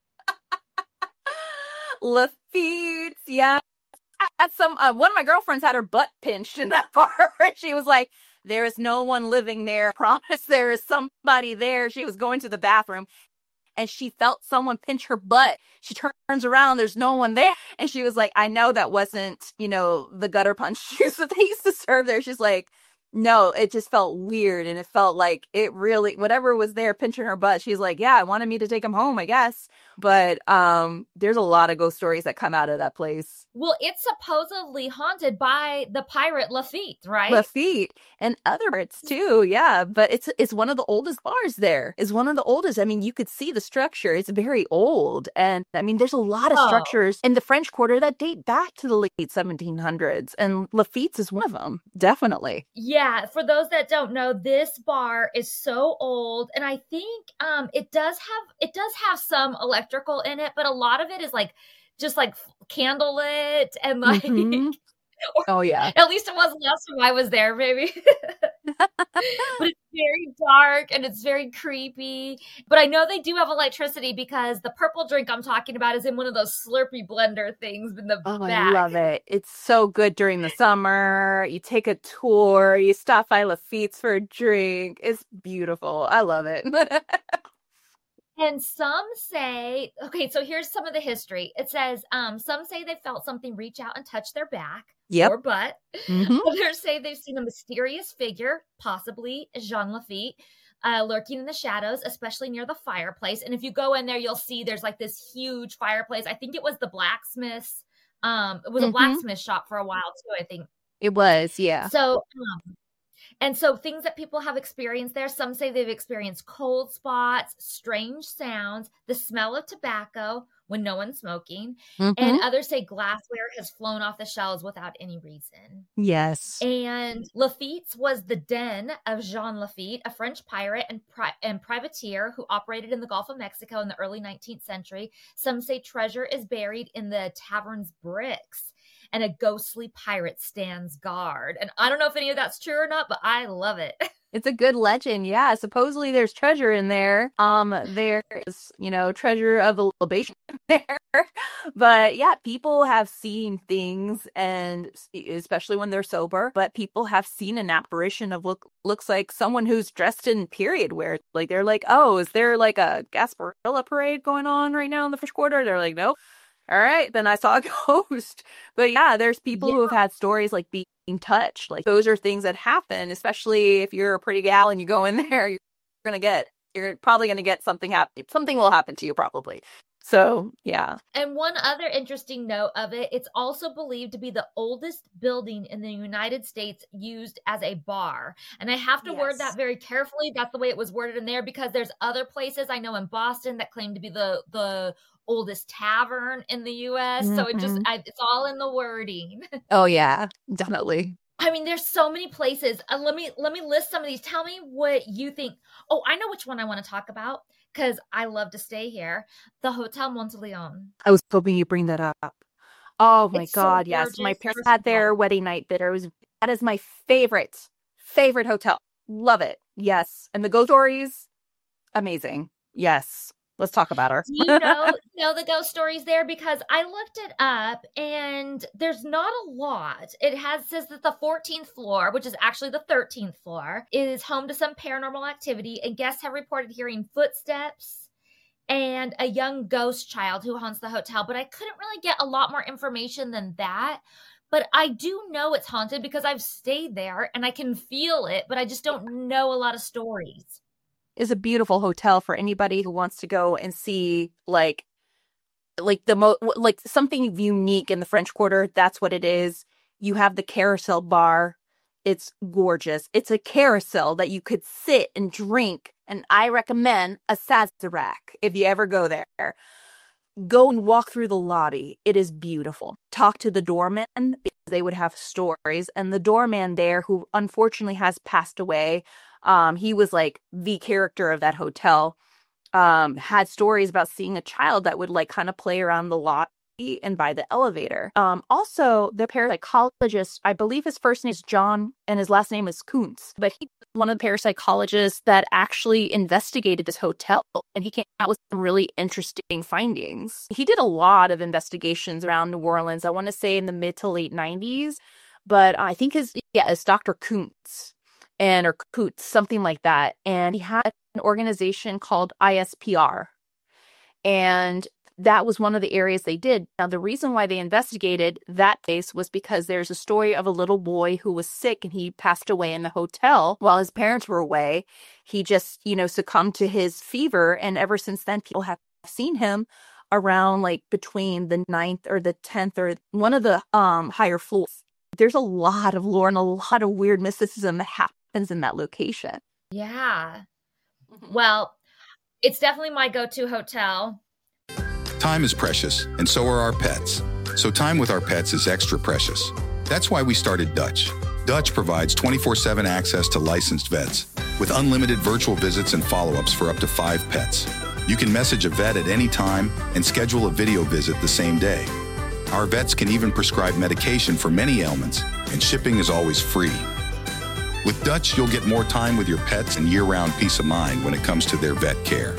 Lafitte's, yeah. At some uh, one of my girlfriends had her butt pinched in that bar. She was like, there is no one living there. I promise there is somebody there. She was going to the bathroom, and she felt someone pinch her butt. She turns around, there's no one there. And she was like, I know that wasn't, you know, the gutter punch juice that they used to serve there. She's like, no, it just felt weird. And it felt like it really, whatever was there pinching her butt, she's like, yeah, I wanted me to take him home, I guess. But um, there's a lot of ghost stories that come out of that place. Well, it's supposedly haunted by the pirate Lafitte, right? Lafitte and other pirates too, yeah. But it's it's one of the oldest bars there. It's one of the oldest. I mean, you could see the structure. It's very old. And I mean, there's a lot of oh. structures in the French Quarter that date back to the late seventeen hundreds. And Lafitte's is one of them, definitely. Yeah, for those that don't know, this bar is so old. And I think um, it does have it does have some electric electrical in it, but a lot of it is like just like candlelit and like mm-hmm. oh yeah, at least it was last time I was there, maybe. But it's very dark and it's very creepy, but I know they do have electricity because the purple drink I'm talking about is in one of those Slurpee blender things in the oh back. I love it. It's so good during the summer. You take a tour, you stop by Lafitte's for a drink. It's beautiful. I love it. And some say, okay, so here's some of the history. It says, um, some say they felt something reach out and touch their back yep. or butt. Mm-hmm. Others say they've seen a mysterious figure, possibly Jean Lafitte, uh, lurking in the shadows, especially near the fireplace. And if you go in there, you'll see there's like this huge fireplace. I think it was the blacksmith's, um, it was mm-hmm. a blacksmith shop for a while too, I think. It was, yeah. So, um, And so things that people have experienced there, some say they've experienced cold spots, strange sounds, the smell of tobacco when no one's smoking, mm-hmm. and others say glassware has flown off the shelves without any reason. Yes. And Lafitte's was the den of Jean Lafitte, a French pirate and, pri- and privateer who operated in the Gulf of Mexico in the early nineteenth century. Some say treasure is buried in the tavern's bricks, and a ghostly pirate stands guard. And I don't know if any of that's true or not, but I love it. It's a good legend. Yeah, supposedly there's treasure in there. Um, there's, you know, treasure of the libation there. But yeah, people have seen things, and especially when they're sober, but people have seen an apparition of look looks like someone who's dressed in period wear. Like they're like, oh, is there like a Gasparilla parade going on right now in the first quarter? They're like, nope. All right, then I saw a ghost. But yeah, there's people yeah. who have had stories like being touched. Like those are things that happen, especially if you're a pretty gal and you go in there, you're gonna get, you're probably gonna get something happen. Something will happen to you probably. So yeah. And one other interesting note of it, it's also believed to be the oldest building in the United States used as a bar. And I have to yes. word that very carefully. That's the way it was worded in there, because there's other places I know in Boston that claim to be the the oldest tavern in the U S. Mm-hmm. So it just, I, it's all in the wording. Oh yeah, definitely. I mean, there's so many places. Uh, let me, let me list some of these. Tell me what you think. Oh, I know which one I want to talk about because I love to stay here. The Hotel Monteleone. I was hoping you bring that up. Oh my It's God. so Yes. gorgeous. My parents First had of their all- wedding night there. It was, that is my favorite, favorite hotel. Love it. Yes. And the ghost stories, amazing. Yes. Let's talk about her. Do you know, know the ghost stories there? Because I looked it up and there's not a lot. It has says that the fourteenth floor, which is actually the thirteenth floor, is home to some paranormal activity, and guests have reported hearing footsteps and a young ghost child who haunts the hotel. But I couldn't really get a lot more information than that. But I do know it's haunted because I've stayed there and I can feel it, but I just don't know a lot of stories. Is a beautiful hotel for anybody who wants to go and see like like the mo like something unique in the French Quarter. That's what it is. You have the Carousel bar. It's gorgeous. It's a carousel that you could sit and drink, and I recommend a Sazerac if you ever go there. Go and walk through the lobby. It is beautiful. Talk to the doorman because they would have stories, and the doorman there, who unfortunately has passed away, Um, he was like the character of that hotel, um, had stories about seeing a child that would like kind of play around the lobby and by the elevator. Um, also, the parapsychologist, I believe his first name is John and his last name is Kuntz, but he was one of the parapsychologists that actually investigated this hotel, and he came out with some really interesting findings. He did a lot of investigations around New Orleans, I want to say in the mid to late nineties, but I think his, yeah, it's Doctor Kuntz. And or Coots, something like that. And he had an organization called I S P R. And that was one of the areas they did. Now, the reason why they investigated that place was because there's a story of a little boy who was sick and he passed away in the hotel while his parents were away. He just, you know, succumbed to his fever. And ever since then, people have seen him around like between the ninth or the tenth or one of the um higher floors. There's a lot of lore and a lot of weird mysticism that happens in that location. Yeah. Well, it's definitely my go-to hotel. Time is precious, and so are our pets. So time with our pets is extra precious. That's why we started Dutch. Dutch provides twenty-four seven access to licensed vets with unlimited virtual visits and follow-ups for up to five pets. You can message a vet at any time and schedule a video visit the same day. Our vets can even prescribe medication for many ailments, and shipping is always free. With Dutch, you'll get more time with your pets and year-round peace of mind when it comes to their vet care.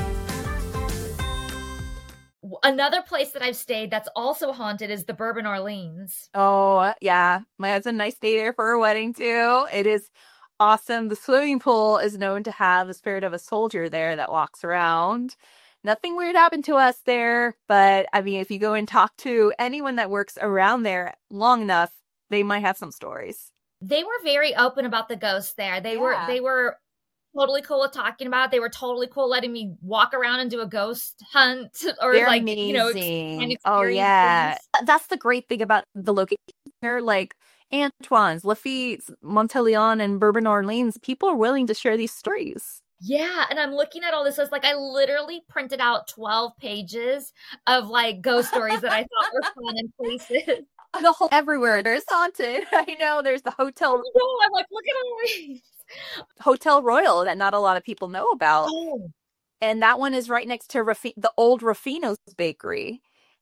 Another place that I've stayed that's also haunted is the Bourbon Orleans. Oh, yeah. My husband and I stayed there for a wedding, too. It is awesome. The swimming pool is known to have the spirit of a soldier there that walks around. Nothing weird happened to us there, but I mean, if you go and talk to anyone that works around there long enough, they might have some stories. They were very open about the ghosts there. They Yeah. were they were totally cool with talking about it. They were totally cool letting me walk around and do a ghost hunt or They're like, amazing. you know, ex- and Oh, yeah. experience That's the great thing about the location. They're like Antoine's, Lafitte's, Monteleone, and Bourbon Orleans. People are willing to share these stories. Yeah, and I'm looking at all this. It's like I literally printed out twelve pages of like ghost stories that I thought were fun in places. The whole everywhere there's haunted. I know there's the hotel. No, I'm like, look at all these. Hotel Royal that not a lot of people know about. Oh. And that one is right next to Raffi- the old Ruffino's bakery.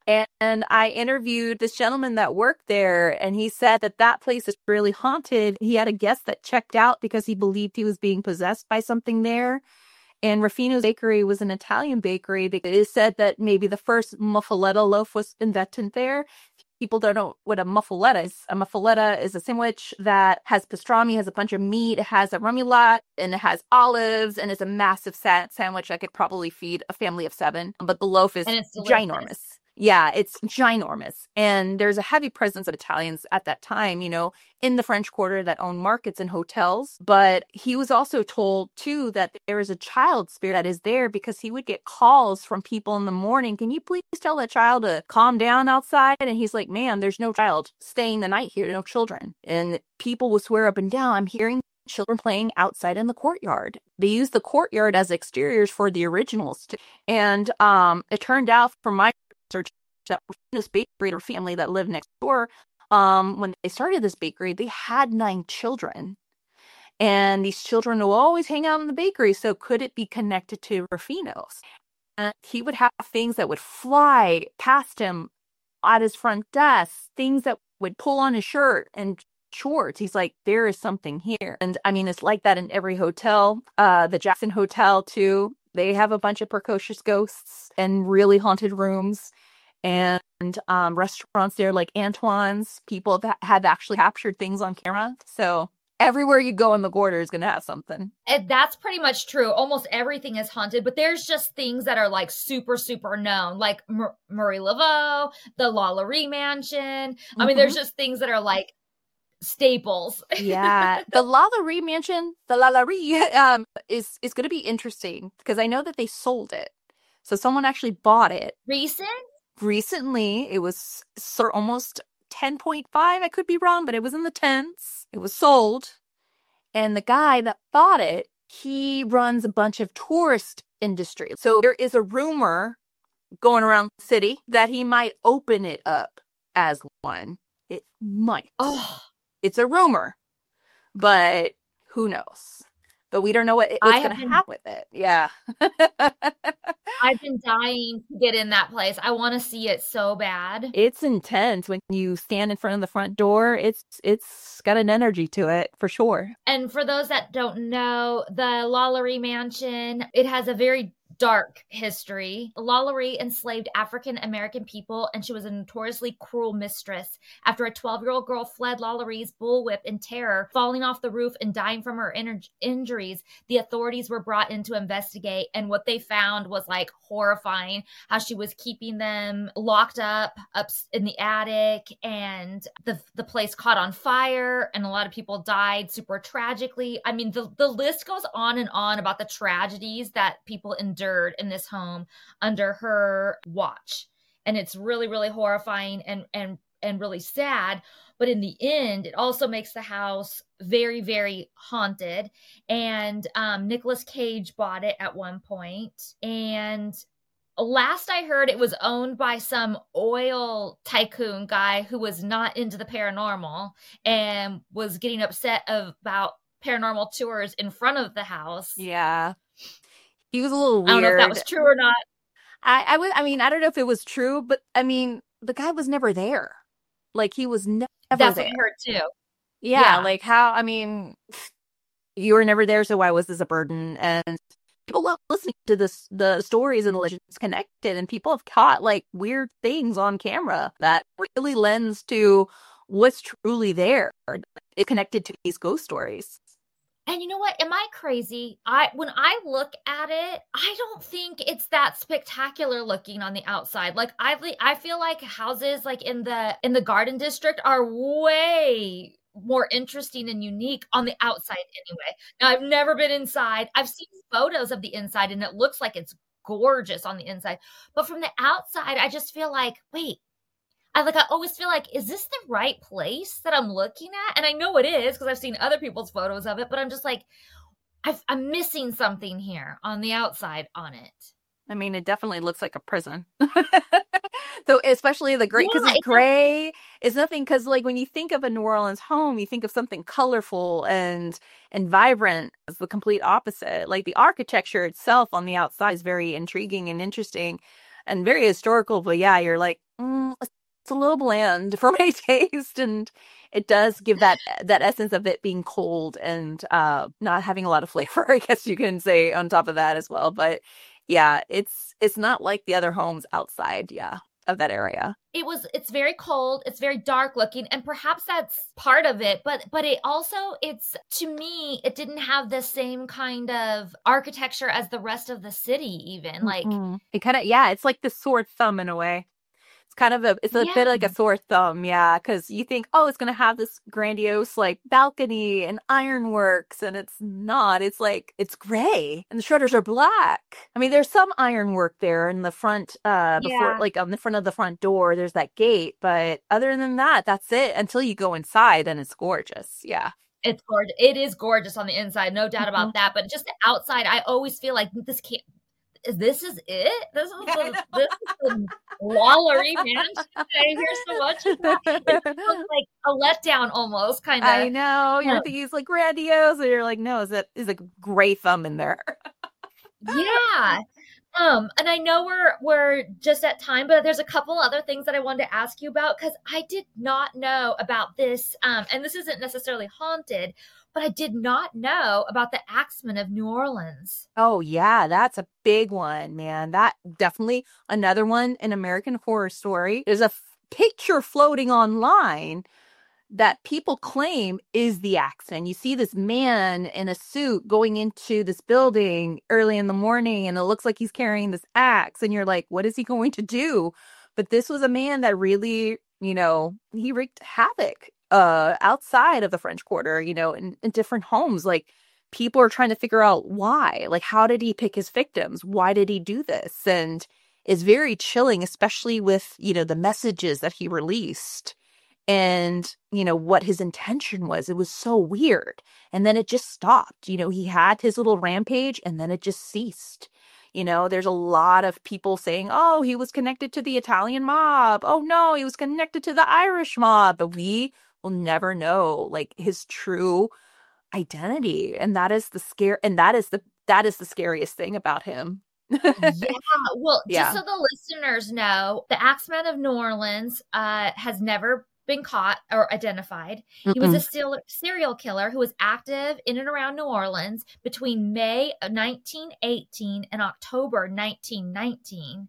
And, and I interviewed this gentleman that worked there, and he said that that place is really haunted. He had a guest that checked out because he believed he was being possessed by something there. And Ruffino's Bakery was an Italian bakery. It is said that maybe the first muffaletta loaf was invented there. People don't know what a muffaletta is. A muffaletta is a sandwich that has pastrami, has a bunch of meat, it has a remoulade, and it has olives, and it's a massive sa- sandwich that could probably feed a family of seven. But the loaf is And it's delicious. ginormous. Yeah, it's ginormous. And there's a heavy presence of Italians at that time, you know, in the French Quarter that own markets and hotels. But he was also told, too, that there is a child spirit that is there because he would get calls from people in the morning. Can you please tell that child to calm down outside? And he's like, ma'am, there's no child staying the night here, no children. And people would swear up and down, I'm hearing children playing outside in the courtyard. They used the courtyard as exteriors for the originals. Too. And um, it turned out, from my research, that this bakery or family that lived next door, um, when they started this bakery, they had nine children. And these children will always hang out in the bakery. So could it be connected to Ruffino's? And he would have things that would fly past him at his front desk, things that would pull on his shirt and shorts. He's like, there is something here. And I mean, it's like that in every hotel. Uh, the Jackson Hotel, too. They have a bunch of precocious ghosts and really haunted rooms. And um, restaurants there like Antoine's, people have, have actually captured things on camera. So everywhere you go in the Gorder is going to have something. And that's pretty much true. Almost everything is haunted, but there's just things that are like super, super known, like Mur- Murray Laveau, the Lalaurie Mansion. Mm-hmm. I mean, there's just things that are like staples. Yeah. The Lalaurie Mansion, the Lalaurie um, is, is going to be interesting because I know that they sold it. So someone actually bought it. Recent? Recently. It was sort of almost ten point five. I could be wrong, but it was in the tens. It was sold. And the guy that bought it, he runs a bunch of tourist industry. So there is a rumor going around the city that he might open it up as one. It might. Oh. It's a rumor, but who knows? But we don't know what, what's going to been, happen with it. Yeah. I've been dying to get in that place. I want to see it so bad. It's intense when you stand in front of the front door. It's it's got an energy to it for sure. And for those that don't know, the Lalaurie Mansion, it has a very dark history. Lalaurie enslaved African American people, and she was a notoriously cruel mistress. After a twelve-year-old girl fled Lalaurie's bullwhip in terror, falling off the roof and dying from her in- injuries, the authorities were brought in to investigate, and what they found was like horrifying, how she was keeping them locked up up in the attic, and the the place caught on fire, and a lot of people died super tragically. I mean, the, the list goes on and on about the tragedies that people endured in this home under her watch. And it's really, really horrifying and, and, and really sad. But in the end, it also makes the house very, very haunted. And um, Nicolas Cage bought it at one point. And last I heard, it was owned by some oil tycoon guy who was not into the paranormal and was getting upset about paranormal tours in front of the house. Yeah. He was a little weird. I don't know if that was true or not. I, I, would, I mean, I don't know if it was true, but I mean, the guy was never there. Like, he was never That's there. That's what I heard too. Yeah, yeah, like how, I mean, you were never there, so why was this a burden? And people love listening to this, the stories and the legends connected, and people have caught, like, weird things on camera that really lends to what's truly there. It's connected to these ghost stories. And you know what? Am I crazy? I when I look at it, I don't think it's that spectacular looking on the outside. Like I I feel like houses like in the in the Garden District are way more interesting and unique on the outside anyway. Now, I've never been inside. I've seen photos of the inside and it looks like it's gorgeous on the inside. But from the outside, I just feel like, wait, I like I always feel like, is this the right place that I'm looking at? And I know it is because I've seen other people's photos of it, but I'm just like, I've, I'm missing something here on the outside on it. I mean, it definitely looks like a prison. So especially the gray, because Yeah, it's it's gray. It's nothing, because like when you think of a New Orleans home, you think of something colorful and and vibrant. It's the complete opposite. Like the architecture itself on the outside is very intriguing and interesting and very historical. But yeah, you're like, mm, it's a little bland for my taste, and it does give that that essence of it being cold and uh, not having a lot of flavor, I guess you can say on top of that as well. But yeah, it's it's not like the other homes outside, yeah, of that area. It was it's very cold, it's very dark looking, and perhaps that's part of it, but but it also it's to me it didn't have the same kind of architecture as the rest of the city even. Like Mm-mm. It kind of, yeah, it's like the sore thumb in a way. It's kind of a, it's a Yeah. bit like a sore thumb, yeah, because you think, oh, it's gonna have this grandiose like balcony and ironworks, and it's not. It's like it's gray, and the shutters are black. I mean, there's some ironwork there in the front, uh, before Yeah. like on the front of the front door. There's that gate, but other than that, that's it. Until you go inside, and it's gorgeous. Yeah. it's gorgeous. It is gorgeous on the inside, no doubt about that. But just the outside, I always feel like this can't. Is this is it? This is the, this is the Wallery mansion that I hear so much about. It feels like a letdown almost, kind of. I know you're thinking it's like grandiose, and you're like, no, is it is a gray thumb in there? Yeah. Um, and I know we're we're just at time, but there's a couple other things that I wanted to ask you about because I did not know about this. Um, and this isn't necessarily haunted, but I did not know about the Axemen of New Orleans. Oh yeah, that's a big one, man. That definitely another one, an American Horror Story. There's a f- picture floating online that people claim is the Axeman. You see this man in a suit going into this building early in the morning, and it looks like he's carrying this axe, and you're like, what is he going to do? But this was a man that really, you know, he wreaked havoc uh outside of the French Quarter, you know, in, in different homes. Like, people are trying to figure out why. Like, how did he pick his victims? Why did he do this? And it's very chilling, especially with, you know, the messages that he released and, you know, what his intention was. It was so weird. And then it just stopped. You know, he had his little rampage and then it just ceased. You know, there's a lot of people saying, oh, he was connected to the Italian mob. Oh, no, he was connected to the Irish mob. But we will never know, like, his true identity. And that is the scare. And that is the that is the scariest thing about him. Yeah. Well, Yeah. just so the listeners know, the Axeman of New Orleans uh, has never been caught or identified. He was a Mm-mm. still, serial killer who was active in and around New Orleans between May of nineteen eighteen and October nineteen nineteen.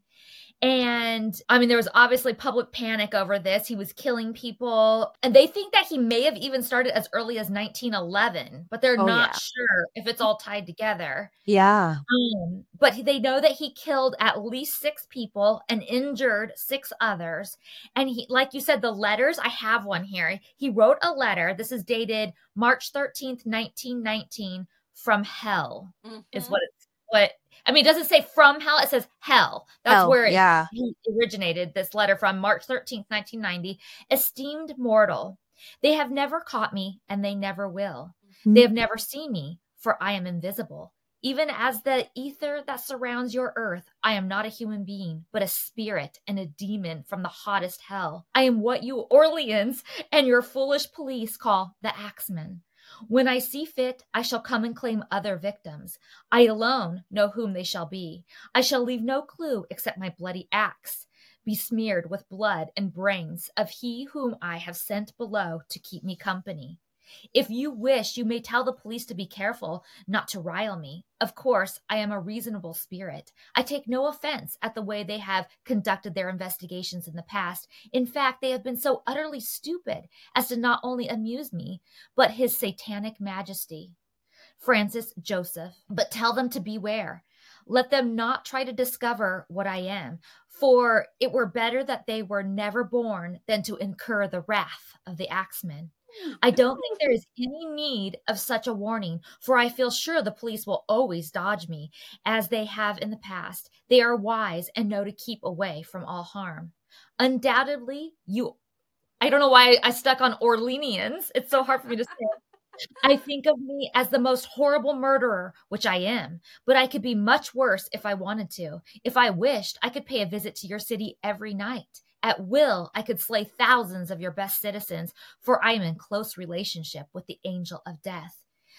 And I mean, there was obviously public panic over this. He was killing people. And they think that he may have even started as early as nineteen eleven, but they're Oh, not yeah. sure if it's all tied together. Yeah. Um, but they know that he killed at least six people and injured six others. And he, like you said, the letters, I have one here. He wrote a letter. This is dated March thirteenth, nineteen nineteen, from hell, is what it's, what, I mean, it doesn't say from hell. It says hell. That's Hell, where it, yeah. he originated this letter from, March thirteenth, nineteen ninety. Esteemed mortal, they have never caught me and they never will. They have never seen me, for I am invisible. Even as the ether that surrounds your earth, I am not a human being, but a spirit and a demon from the hottest hell. I am what you Orleans and your foolish police call the Axeman. When I see fit, I shall come and claim other victims. I alone know whom they shall be. I shall leave no clue except my bloody axe, besmeared with blood and brains of he whom I have sent below to keep me company. If you wish, you may tell the police to be careful not to rile me. Of course, I am a reasonable spirit. I take no offense at the way they have conducted their investigations in the past. In fact, they have been so utterly stupid as to not only amuse me, but his satanic majesty, Francis Joseph. But tell them to beware. Let them not try to discover what I am, for it were better that they were never born than to incur the wrath of the Axeman. I don't think there is any need of such a warning, for I feel sure the police will always dodge me, as they have in the past. They are wise and know to keep away from all harm. Undoubtedly, you... I don't know why I stuck on Orleanians. It's so hard for me to say. I think of me as the most horrible murderer, which I am, but I could be much worse if I wanted to. If I wished, I could pay a visit to your city every night. At will, I could slay thousands of your best citizens, for I am in close relationship with the angel of death.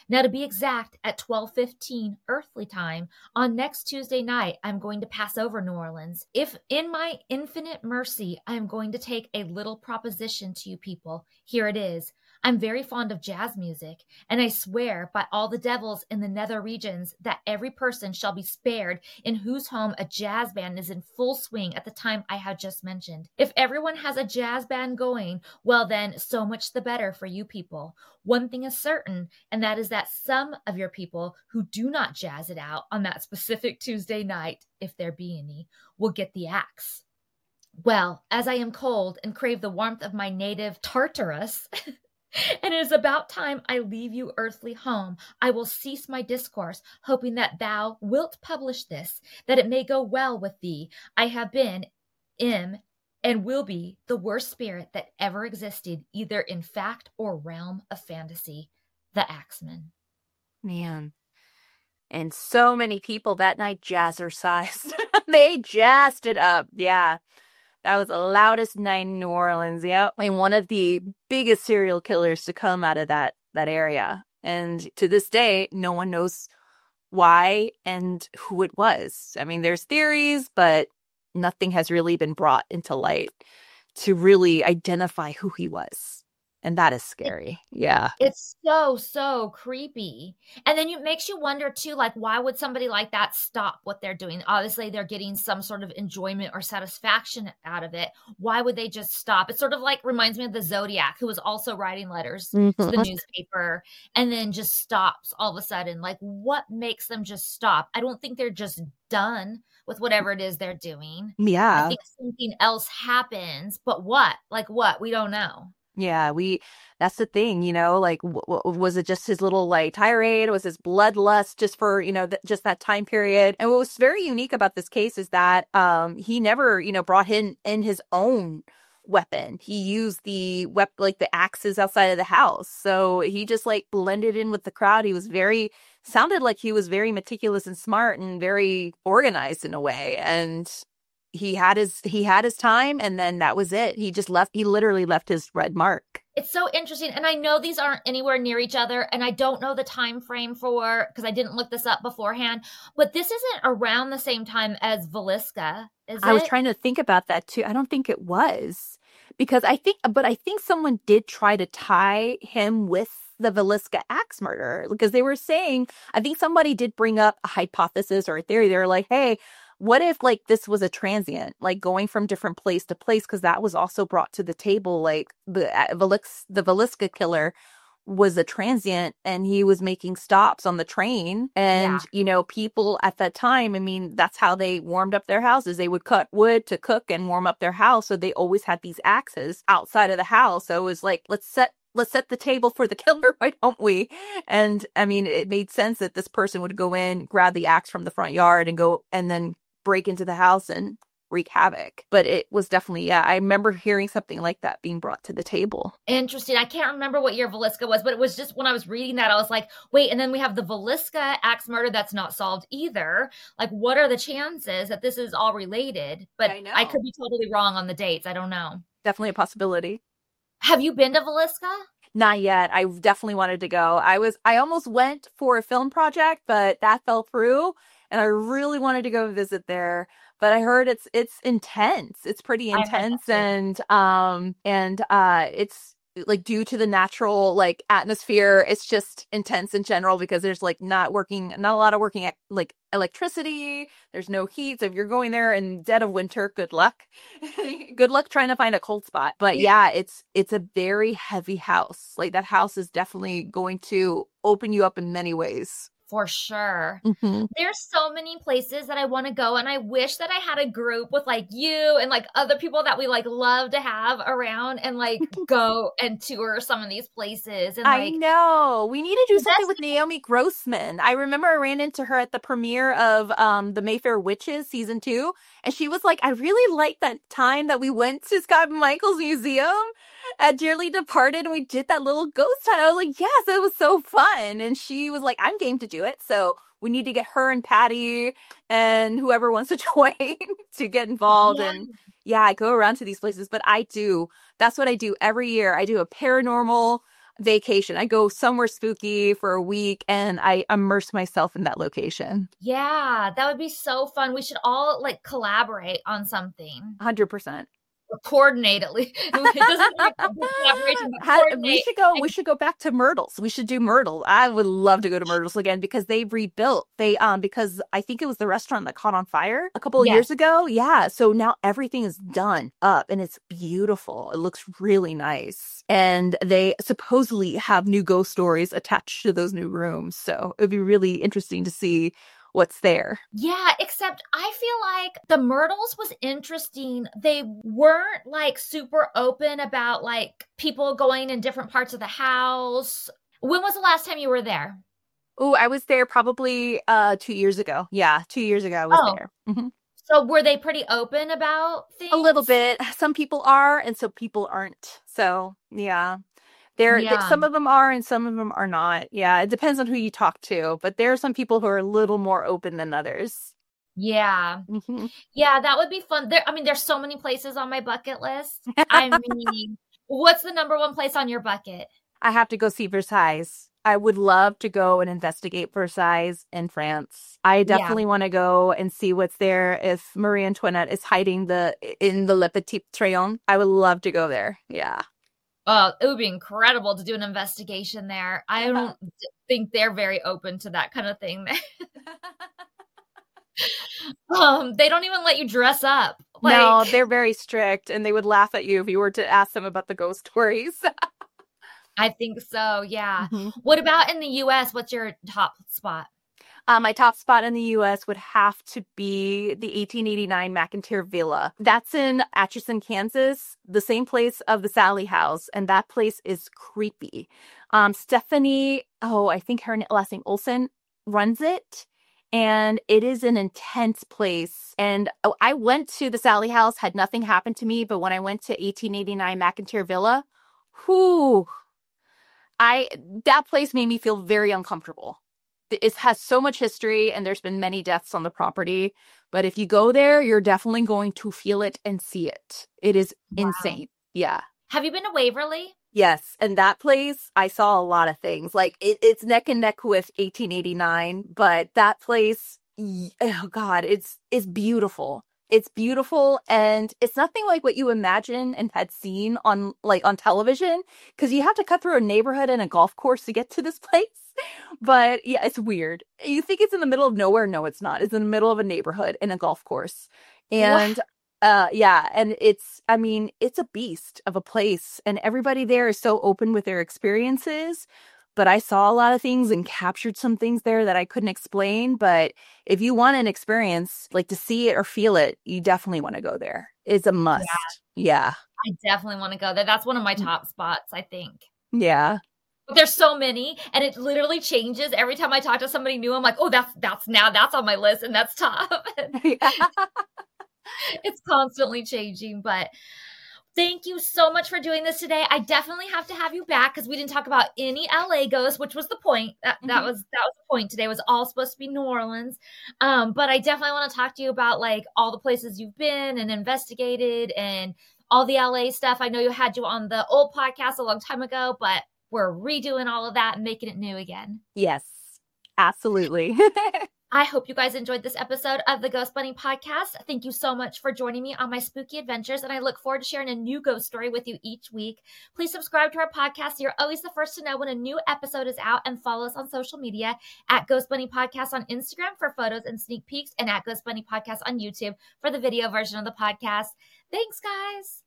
Now, to be exact, at twelve fifteen earthly time on next Tuesday night, I'm going to pass over New Orleans. If in my infinite mercy, I'm going to take a little proposition to you people, here it is. I'm very fond of jazz music, and I swear by all the devils in the nether regions that every person shall be spared in whose home a jazz band is in full swing at the time I have just mentioned. If everyone has a jazz band going, well then, so much the better for you people. One thing is certain, and that is that some of your people who do not jazz it out on that specific Tuesday night, if there be any, will get the axe. Well, as I am cold and crave the warmth of my native Tartarus, and it is about time I leave you earthly home, I will cease my discourse, hoping that thou wilt publish this, that it may go well with thee. I have been, am, and will be the worst spirit that ever existed, either in fact or realm of fantasy. The Axeman. Man. And so many people that night jazzercised. They jazzed it up. Yeah. That was the loudest night in New Orleans. Yeah. And one of the biggest serial killers to come out of that, that area. And to this day, no one knows why and who it was. I mean, there's theories, but nothing has really been brought into light to really identify who he was. And that is scary. Yeah. It's so, so creepy. And then it makes you wonder too, like, why would somebody like that stop what they're doing? Obviously, they're getting some sort of enjoyment or satisfaction out of it. Why would they just stop? It sort of like reminds me of the Zodiac, who was also writing letters mm-hmm. to the newspaper and then just stops all of a sudden. Like, what makes them just stop? I don't think they're just done with whatever it is they're doing. Yeah. I think something else happens, but what? Like what? We don't know. Yeah, we, that's the thing, you know, like, w- w- was it just his little like tirade? Was his bloodlust just for, you know, th- just that time period? And what was very unique about this case is that um, he never, you know, brought in, in his own weapon. He used the wep- like the axes outside of the house. So he just like blended in with the crowd. He was very, sounded like he was very meticulous and smart and very organized in a way. And he had his he had his time, and then that was it. He just left. He literally left his red mark. It's so interesting, and I know these aren't anywhere near each other, and I don't know the time frame for, because I didn't look this up beforehand, but this isn't around the same time as Villisca, is I it? was trying to think about that too. I don't think it was, because I think, but I think someone did try to tie him with the Villisca axe murder, because they were saying, I think somebody did bring up a hypothesis or a theory. They were like, hey, what if like this was a transient, like going from different place to place? Because that was also brought to the table. Like the uh, Villis, the Villisca killer was a transient, and he was making stops on the train. And, yeah. you know, people at that time, I mean, that's how they warmed up their houses. They would cut wood to cook and warm up their house. So they always had these axes outside of the house. So it was like, let's set Let's set the table for the killer, why don't we? And I mean, it made sense that this person would go in, grab the axe from the front yard and go, and then break into the house and wreak havoc. But it was definitely, yeah, I remember hearing something like that being brought to the table. Interesting. I can't remember what year Villisca was, but it was just when I was reading that, I was like, wait, and then we have the Villisca axe murder that's not solved either. Like, what are the chances that this is all related? But I, I could be totally wrong on the dates. I don't know. Definitely a possibility. Have you been to Villisca? Not yet. I definitely wanted to go. I was, I almost went for a film project, but that fell through, and I really wanted to go visit there. But I heard it's, it's intense. It's pretty intense, and, um, and, uh, it's like due to the natural like atmosphere, it's just intense in general because there's like not working, not a lot of working like electricity. There's no heat. So if you're going there in dead of winter, good luck. Good luck trying to find a cold spot. But yeah, it's it's a very heavy house. Like that house is definitely going to open you up in many ways. For sure. Mm-hmm. There's so many places that I want to go, and I wish that I had a group with like you and like other people that we like love to have around and like go and tour some of these places. And like, I know. We need to do something with Naomi Grossman. I remember I ran into her at the premiere of um the Mayfair Witches season two, and she was like, I really liked that time that we went to Scott Michael's museum at Dearly Departed, and we did that little ghost hunt. I was like, yes, it was so fun. And she was like, I'm game to do it. So we need to get her and Patty and whoever wants to join to get involved. Yeah. And yeah, I go around to these places, but I do. That's what I do every year. I do a paranormal vacation. I go somewhere spooky for a week and I immerse myself in that location. Yeah, that would be so fun. We should all like collaborate on something. one hundred percent. Or coordinate at least. It doesn't mean collaboration, but How, coordinate. we should go. We should go back to Myrtles. We should do Myrtle. I would love to go to Myrtles again because they've rebuilt. They um because I think it was the restaurant that caught on fire a couple of Yes. years ago. Yeah, so now everything is done up and it's beautiful. It looks really nice, and they supposedly have new ghost stories attached to those new rooms. So it'd be really interesting to see what's there. Yeah, except I feel like the Myrtles was interesting. They weren't like super open about like people going in different parts of the house. When was the last time you were there? Oh, I was there probably uh two years ago. Yeah, two years ago I was Oh. there. Mhm. So were they pretty open about things? A little bit. Some people are, and some people aren't. So yeah, there. th- Yeah. some of them are, and some of them are not. Yeah, it depends on who you talk to. But there are some people who are a little more open than others. Yeah. Mhm. Yeah, that would be fun. There, I mean, there's so many places on my bucket list. I mean, what's the number one place on your bucket? I have to go see Versailles. I would love to go and investigate Versailles in France. I definitely want to go and see what's there. If Marie Antoinette is hiding the in the Le Petit Triomphe, I would love to go there. Yeah. Oh, it would be incredible to do an investigation there. I don't think they're very open to that kind of thing. um, they don't even let you dress up. Like, No, they're very strict, and they would laugh at you if you were to ask them about the ghost stories. I think so. Yeah. Mhm. What about in the U S? What's your top spot? Uh, my top spot in the U S would have to be the eighteen eighty-nine McIntyre Villa. That's in Atchison, Kansas, the same place of the Sally House, and that place is creepy. Um, Stephanie, oh, I think her last name Olsen, runs it, and it is an intense place. And oh, I went to the Sally House, had nothing happen to me, but when I went to eighteen eighty-nine McIntyre Villa, whoo, I that place made me feel very uncomfortable. It has so much history and there's been many deaths on the property. But if you go there, you're definitely going to feel it and see it. It is Wow. insane. Yeah. Have you been to Waverly? Yes. And that place, I saw a lot of things. Like it, it's neck and neck with eighteen eighty-nine, but that place, y- oh God, it's it's beautiful. It's beautiful, and it's nothing like what you imagine and had seen on like on television, because you have to cut through a neighborhood and a golf course to get to this place. But yeah, it's weird. You think it's in the middle of nowhere. No, it's not. It's in the middle of a neighborhood and a golf course. And uh yeah, and it's I mean, it's a beast of a place, and everybody there is so open with their experiences. But I saw a lot of things and captured some things there that I couldn't explain. But if you want an experience, like to see it or feel it, you definitely want to go there. It's a must. Yeah. I definitely want to go there. That's one of my top spots, I think. Yeah. But there's so many, and it literally changes every time I talk to somebody new. I'm like, oh, that's that's now that's on my list, and that's top. Yeah. It's constantly changing, but thank you so much for doing this today. I definitely have to have you back because we didn't talk about any L A ghosts, which was the point. That that Mhm. was that was the point today. It was all supposed to be New Orleans. Um, but I definitely want to talk to you about like all the places you've been and investigated and all the L A stuff. I know you had you on the old podcast a long time ago, but we're redoing all of that and making it new again. Yes. Absolutely. I hope you guys enjoyed this episode of the Ghost Bunny Podcast. Thank you so much for joining me on my spooky adventures, and I look forward to sharing a new ghost story with you each week. Please subscribe to our podcast so you're always the first to know when a new episode is out, and follow us on social media at Ghost Bunny Podcast on Instagram for photos and sneak peeks, and at Ghost Bunny Podcast on YouTube for the video version of the podcast. Thanks, guys.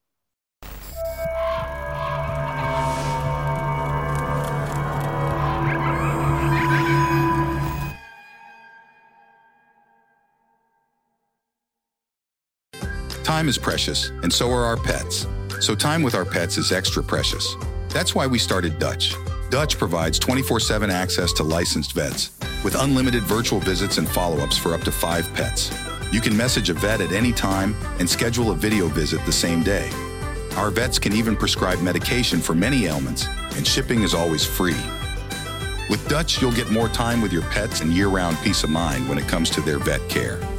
Time is precious, and so are our pets. So time with our pets is extra precious. That's why we started Dutch. Dutch provides twenty-four seven access to licensed vets with unlimited virtual visits and follow-ups for up to five pets. You can message a vet at any time and schedule a video visit the same day. Our vets can even prescribe medication for many ailments, and shipping is always free. With Dutch, you'll get more time with your pets and year-round peace of mind when it comes to their vet care.